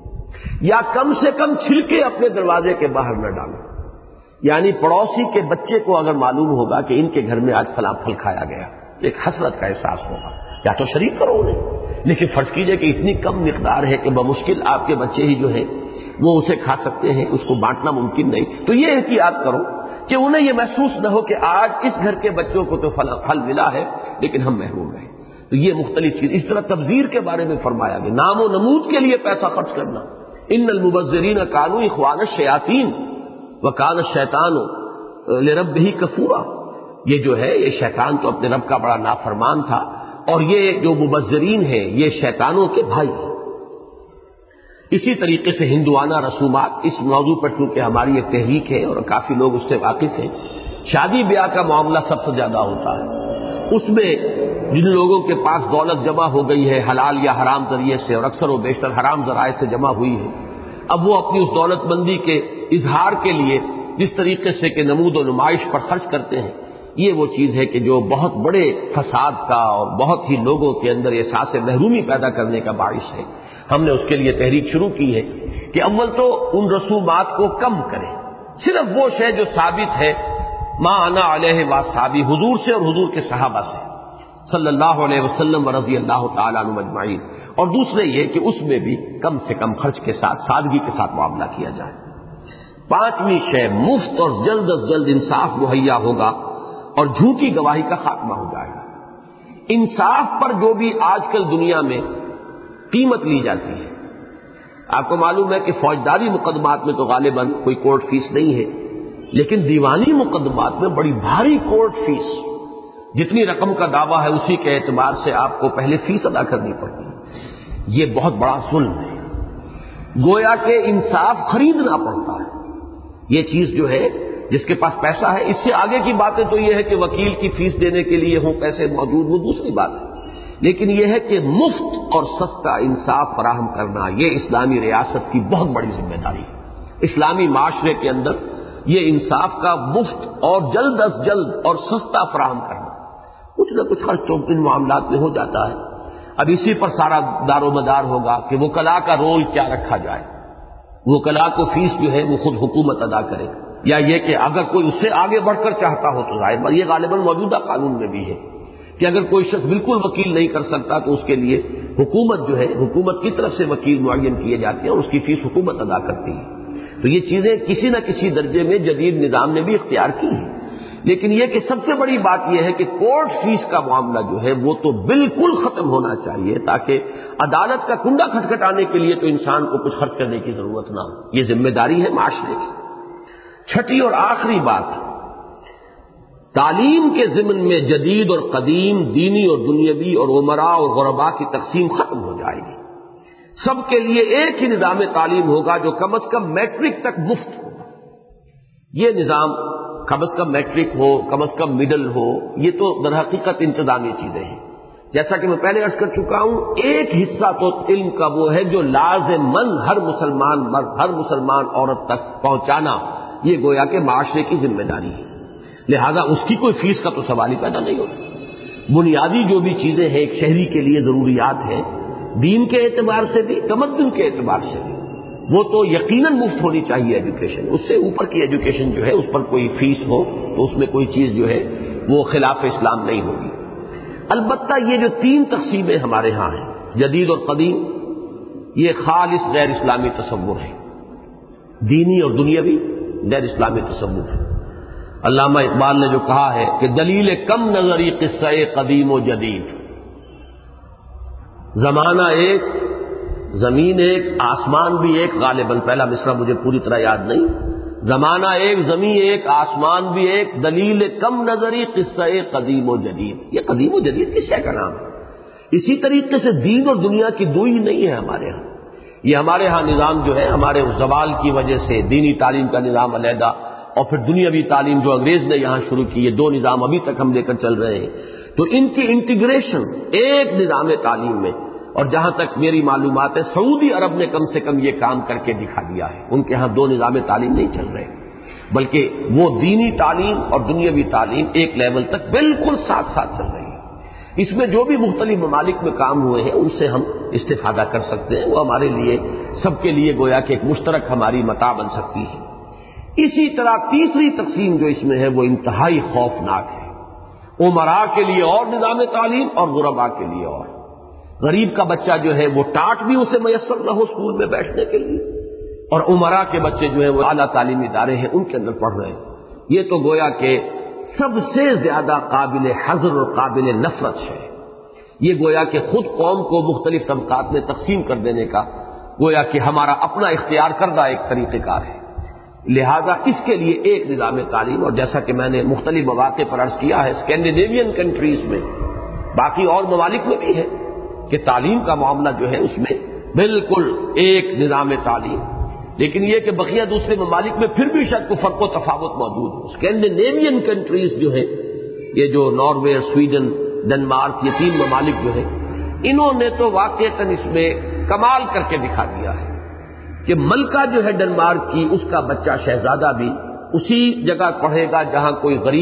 یا کم سے کم چھلکے اپنے دروازے کے باہر نہ ڈالو، یعنی پڑوسی کے بچے کو اگر معلوم ہوگا کہ ان کے گھر میں آج فلاں پھل کھایا گیا، ایک حسرت کا احساس ہوگا، یا تو شریک کرو انہیں، لیکن فرض کیجئے کہ اتنی کم مقدار ہے کہ بمشکل آپ کے بچے ہی جو ہے وہ اسے کھا سکتے ہیں، اس کو بانٹنا ممکن نہیں، تو یہ احتیاط کرو کہ انہیں یہ محسوس نہ ہو کہ آج اس گھر کے بچوں کو تو پھل ملا ہے لیکن ہم محروم رہے۔ تو یہ مختلف چیز، اس طرح تبذیر کے بارے میں فرمایا گیا، نام و نمود کے لیے پیسہ خرچ کرنا، ان المبذرین کانوا اخوان الشیاطین وکان الشیطان لربہ کفورا، یہ جو ہے یہ شیطان تو اپنے رب کا بڑا نافرمان تھا، اور یہ جو مبذرین ہیں یہ شیطانوں کے بھائی ہیں۔ اسی طریقے سے ہندوانہ رسومات، اس موضوع پر چونکہ ہماری ایک تحریک ہے اور کافی لوگ اس سے واقف ہیں، شادی بیاہ کا معاملہ سب سے زیادہ ہوتا ہے، اس میں جن لوگوں کے پاس دولت جمع ہو گئی ہے حلال یا حرام ذریعے سے، اور اکثر و بیشتر حرام ذرائع سے جمع ہوئی ہے، اب وہ اپنی اس دولت مندی کے اظہار کے لیے جس طریقے سے کہ نمود و نمائش پر خرچ کرتے ہیں، یہ وہ چیز ہے کہ جو بہت بڑے فساد کا اور بہت ہی لوگوں کے اندر احساس محرومی پیدا کرنے کا باعث ہے. ہم نے اس کے لیے تحریک شروع کی ہے کہ اول تو ان رسومات کو کم کریں. صرف وہ شے جو ثابت ہے ما انا علیہ واصحابی، حضور سے اور حضور کے صحابہ سے صلی اللہ علیہ وسلم و رضی اللہ تعالیٰ عنہم اجمعین. اور دوسرے یہ کہ اس میں بھی کم سے کم خرچ کے ساتھ سادگی کے ساتھ معاملہ کیا جائے. پانچویں شے، مفت اور جلد از جلد انصاف مہیا ہوگا اور جھوٹی گواہی کا خاتمہ ہو جائے گا. انصاف پر جو بھی آج کل دنیا میں قیمت لی جاتی ہے، آپ کو معلوم ہے کہ فوجداری مقدمات میں تو غالباً کوئی کورٹ فیس نہیں ہے، لیکن دیوانی مقدمات میں بڑی بھاری کورٹ فیس، جتنی رقم کا دعویٰ ہے اسی کے اعتبار سے آپ کو پہلے فیس ادا کرنی پڑتی ہے. یہ بہت بڑا ظلم ہے. گویا کہ انصاف خریدنا پڑتا ہے. یہ چیز جو ہے جس کے پاس پیسہ ہے، اس سے آگے کی باتیں تو یہ ہے کہ وکیل کی فیس دینے کے لیے ہوں پیسے موجود، وہ دوسری بات ہے. لیکن یہ ہے کہ مفت اور سستا انصاف فراہم کرنا یہ اسلامی ریاست کی بہت بڑی ذمہ داری ہے. اسلامی معاشرے کے اندر یہ انصاف کا مفت اور جلد از جلد اور سستا فراہم کرنا، کچھ نہ کچھ خرچ تو ان معاملات میں ہو جاتا ہے. اب اسی پر سارا دار و مدار ہوگا کہ وکلاء کا رول کیا رکھا جائے. وکلاء کو فیس جو ہے وہ خود حکومت ادا کرے، یا یہ کہ اگر کوئی اس سے آگے بڑھ کر چاہتا ہو تو ظاہر یہ غالباً موجودہ قانون میں بھی ہے کہ اگر کوئی شخص بالکل وکیل نہیں کر سکتا تو اس کے لیے حکومت جو ہے، حکومت کی طرف سے وکیل معین کیے جاتے ہیں اور اس کی فیس حکومت ادا کرتی ہے. تو یہ چیزیں کسی نہ کسی درجے میں جدید نظام نے بھی اختیار کی ہیں. لیکن یہ کہ سب سے بڑی بات یہ ہے کہ کورٹ فیس کا معاملہ جو ہے وہ تو بالکل ختم ہونا چاہیے، تاکہ عدالت کا کنڈا کھٹکھٹانے کے لیے تو انسان کو کچھ خرچ کرنے کی ضرورت نہ ہو. یہ ذمہ داری ہے معاشرے کی. چھٹی اور آخری بات، تعلیم کے ضمن میں جدید اور قدیم، دینی اور دنیاوی اور امراء اور غرباء کی تقسیم ختم ہو جائے گی. سب کے لیے ایک ہی نظام تعلیم ہوگا جو کم از کم میٹرک تک مفت ہوگا. یہ نظام کم از کم میٹرک ہو، کم از کم مڈل ہو، یہ تو در حقیقت انتظامی چیزیں ہیں. جیسا کہ میں پہلے عرض کر چکا ہوں، ایک حصہ تو علم کا وہ ہے جو لازماً ہر مسلمان مرد، ہر مسلمان عورت تک پہنچانا، یہ گویا کہ معاشرے کی ذمہ داری ہے. لہذا اس کی کوئی فیس کا تو سوال ہی پیدا نہیں ہوتا. بنیادی جو بھی چیزیں ہیں ایک شہری کے لیے ضروریات ہیں، دین کے اعتبار سے بھی، تمدن کے اعتبار سے بھی، وہ تو یقیناً مفت ہونی چاہیے ایجوکیشن. اس سے اوپر کی ایجوکیشن جو ہے اس پر کوئی فیس ہو تو اس میں کوئی چیز جو ہے وہ خلاف اسلام نہیں ہوگی. البتہ یہ جو تین تقسیمیں ہمارے ہاں ہیں، جدید اور قدیم، یہ خالص غیر اسلامی تصور ہے. دینی اور دنیاوی غیر اسلامی تصور ہے. علامہ اقبال نے جو کہا ہے کہ دلیل کم نظری قصہ قدیم و جدید، زمانہ ایک، زمین ایک، آسمان بھی ایک. غالباً پہلا مصرع مجھے پوری طرح یاد نہیں. زمانہ ایک، زمین ایک، آسمان بھی ایک، دلیل کم نظری قصہ قدیم و جدید. یہ قدیم و جدید کس شے کا نام ہے؟ اسی طریقے سے دین اور دنیا کی دوئی نہیں ہے ہمارے ہاں. یہ ہمارے ہاں نظام جو ہے ہمارے اس زوال کی وجہ سے دینی تعلیم کا نظام علیحدہ اور پھر دنیاوی تعلیم جو انگریز نے یہاں شروع کی، یہ دو نظام ابھی تک ہم لے کر چل رہے ہیں. تو ان کی انٹیگریشن ایک نظام تعلیم میں، اور جہاں تک میری معلومات ہے سعودی عرب نے کم سے کم یہ کام کر کے دکھا دیا ہے. ان کے ہاں دو نظام تعلیم نہیں چل رہے، بلکہ وہ دینی تعلیم اور دنیاوی تعلیم ایک لیول تک بالکل ساتھ ساتھ چل رہی ہے. اس میں جو بھی مختلف ممالک میں کام ہوئے ہیں ان سے ہم استفادہ کر سکتے ہیں. وہ ہمارے لیے سب کے لیے گویا کہ ایک مشترک ہماری متاع بن سکتی ہے. اسی طرح تیسری تقسیم جو اس میں ہے وہ انتہائی خوفناک ہے. امراء کے لیے اور نظام تعلیم اور غرباء کے لیے اور. غریب کا بچہ جو ہے وہ ٹاٹ بھی اسے میسر نہ ہو اسکول میں بیٹھنے کے لیے، اور امراء کے بچے جو ہیں وہ اعلیٰ تعلیمی ادارے ہیں ان کے اندر پڑھ رہے ہیں. یہ تو گویا کہ سب سے زیادہ قابل حذر اور قابل نفرت ہے. یہ گویا کہ خود قوم کو مختلف طبقات میں تقسیم کر دینے کا گویا کہ ہمارا اپنا اختیار کردہ ایک طریقہ کار ہے. لہذا اس کے لیے ایک نظام تعلیم، اور جیسا کہ میں نے مختلف مواقع پر عرض کیا ہے اسکینڈینیوین کنٹریز میں، باقی اور ممالک میں بھی ہے کہ تعلیم کا معاملہ جو ہے اس میں بالکل ایک نظام تعلیم. لیکن یہ کہ بقیہ دوسرے ممالک میں پھر بھی شاید کوئی فرق و تفاوت موجود ہے. اسکینڈینیوین کنٹریز جو ہے، یہ جو ناروے، سویڈن، ڈنمارک، یہ تین ممالک جو ہیں، انہوں نے تو واقعتاً اس میں کمال کر کے دکھا دیا ہے کہ ملکہ جو ہے ڈنمارک کی، اس کا بچہ شہزادہ بھی اسی جگہ پڑھے گا جہاں کوئی غریب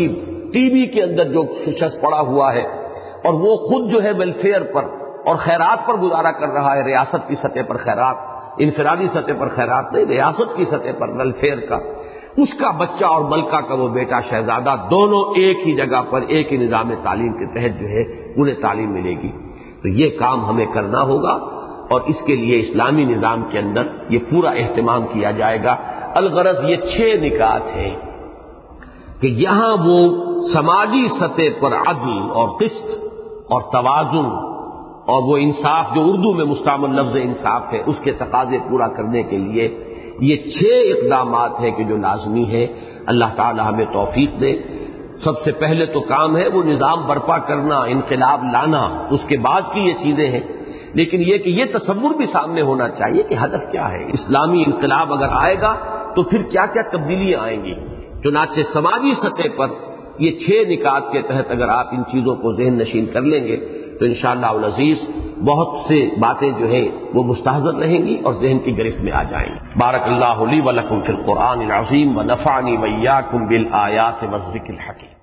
ٹی وی کے اندر جو شخص پڑا ہوا ہے اور وہ خود جو ہے ویلفیئر پر اور خیرات پر گزارا کر رہا ہے، ریاست کی سطح پر خیرات، انفرادی سطح پر خیرات نہیں، ریاست کی سطح پر ویلفیئر کا، اس کا بچہ اور ملکہ کا وہ بیٹا شہزادہ دونوں ایک ہی جگہ پر ایک ہی نظام تعلیم کے تحت جو ہے انہیں تعلیم ملے گی۔ تو یہ کام ہمیں کرنا ہوگا اور اس کے لیے اسلامی نظام کے اندر یہ پورا اہتمام کیا جائے گا۔ الغرض یہ 6 نکات ہیں کہ یہاں وہ سماجی سطح پر عدل اور قسط اور توازن اور وہ انصاف جو اردو میں مستعمل لفظ انصاف ہے اس کے تقاضے پورا کرنے کے لیے یہ 6 اقدامات ہیں کہ جو لازمی ہے۔ اللہ تعالی ہمیں توفیق دے۔ سب سے پہلے تو کام ہے وہ نظام برپا کرنا، انقلاب لانا، اس کے بعد کی یہ چیزیں ہیں، لیکن یہ کہ یہ تصور بھی سامنے ہونا چاہیے کہ ہدف کیا ہے۔ اسلامی انقلاب اگر آئے گا تو پھر کیا کیا تبدیلیاں آئیں گی۔ چنانچہ سماجی سطح پر یہ 6 نکات کے تحت اگر آپ ان چیزوں کو ذہن نشین کر لیں گے تو انشاءاللہ العزیز بہت سے باتیں جو ہیں وہ مستحضر رہیں گی اور ذہن کی گرفت میں آ جائیں گی۔ بارک اللہ لی و لکم فی القرآن العظیم و نفعنی و ایاکم بالآیات والذکر الحکیم۔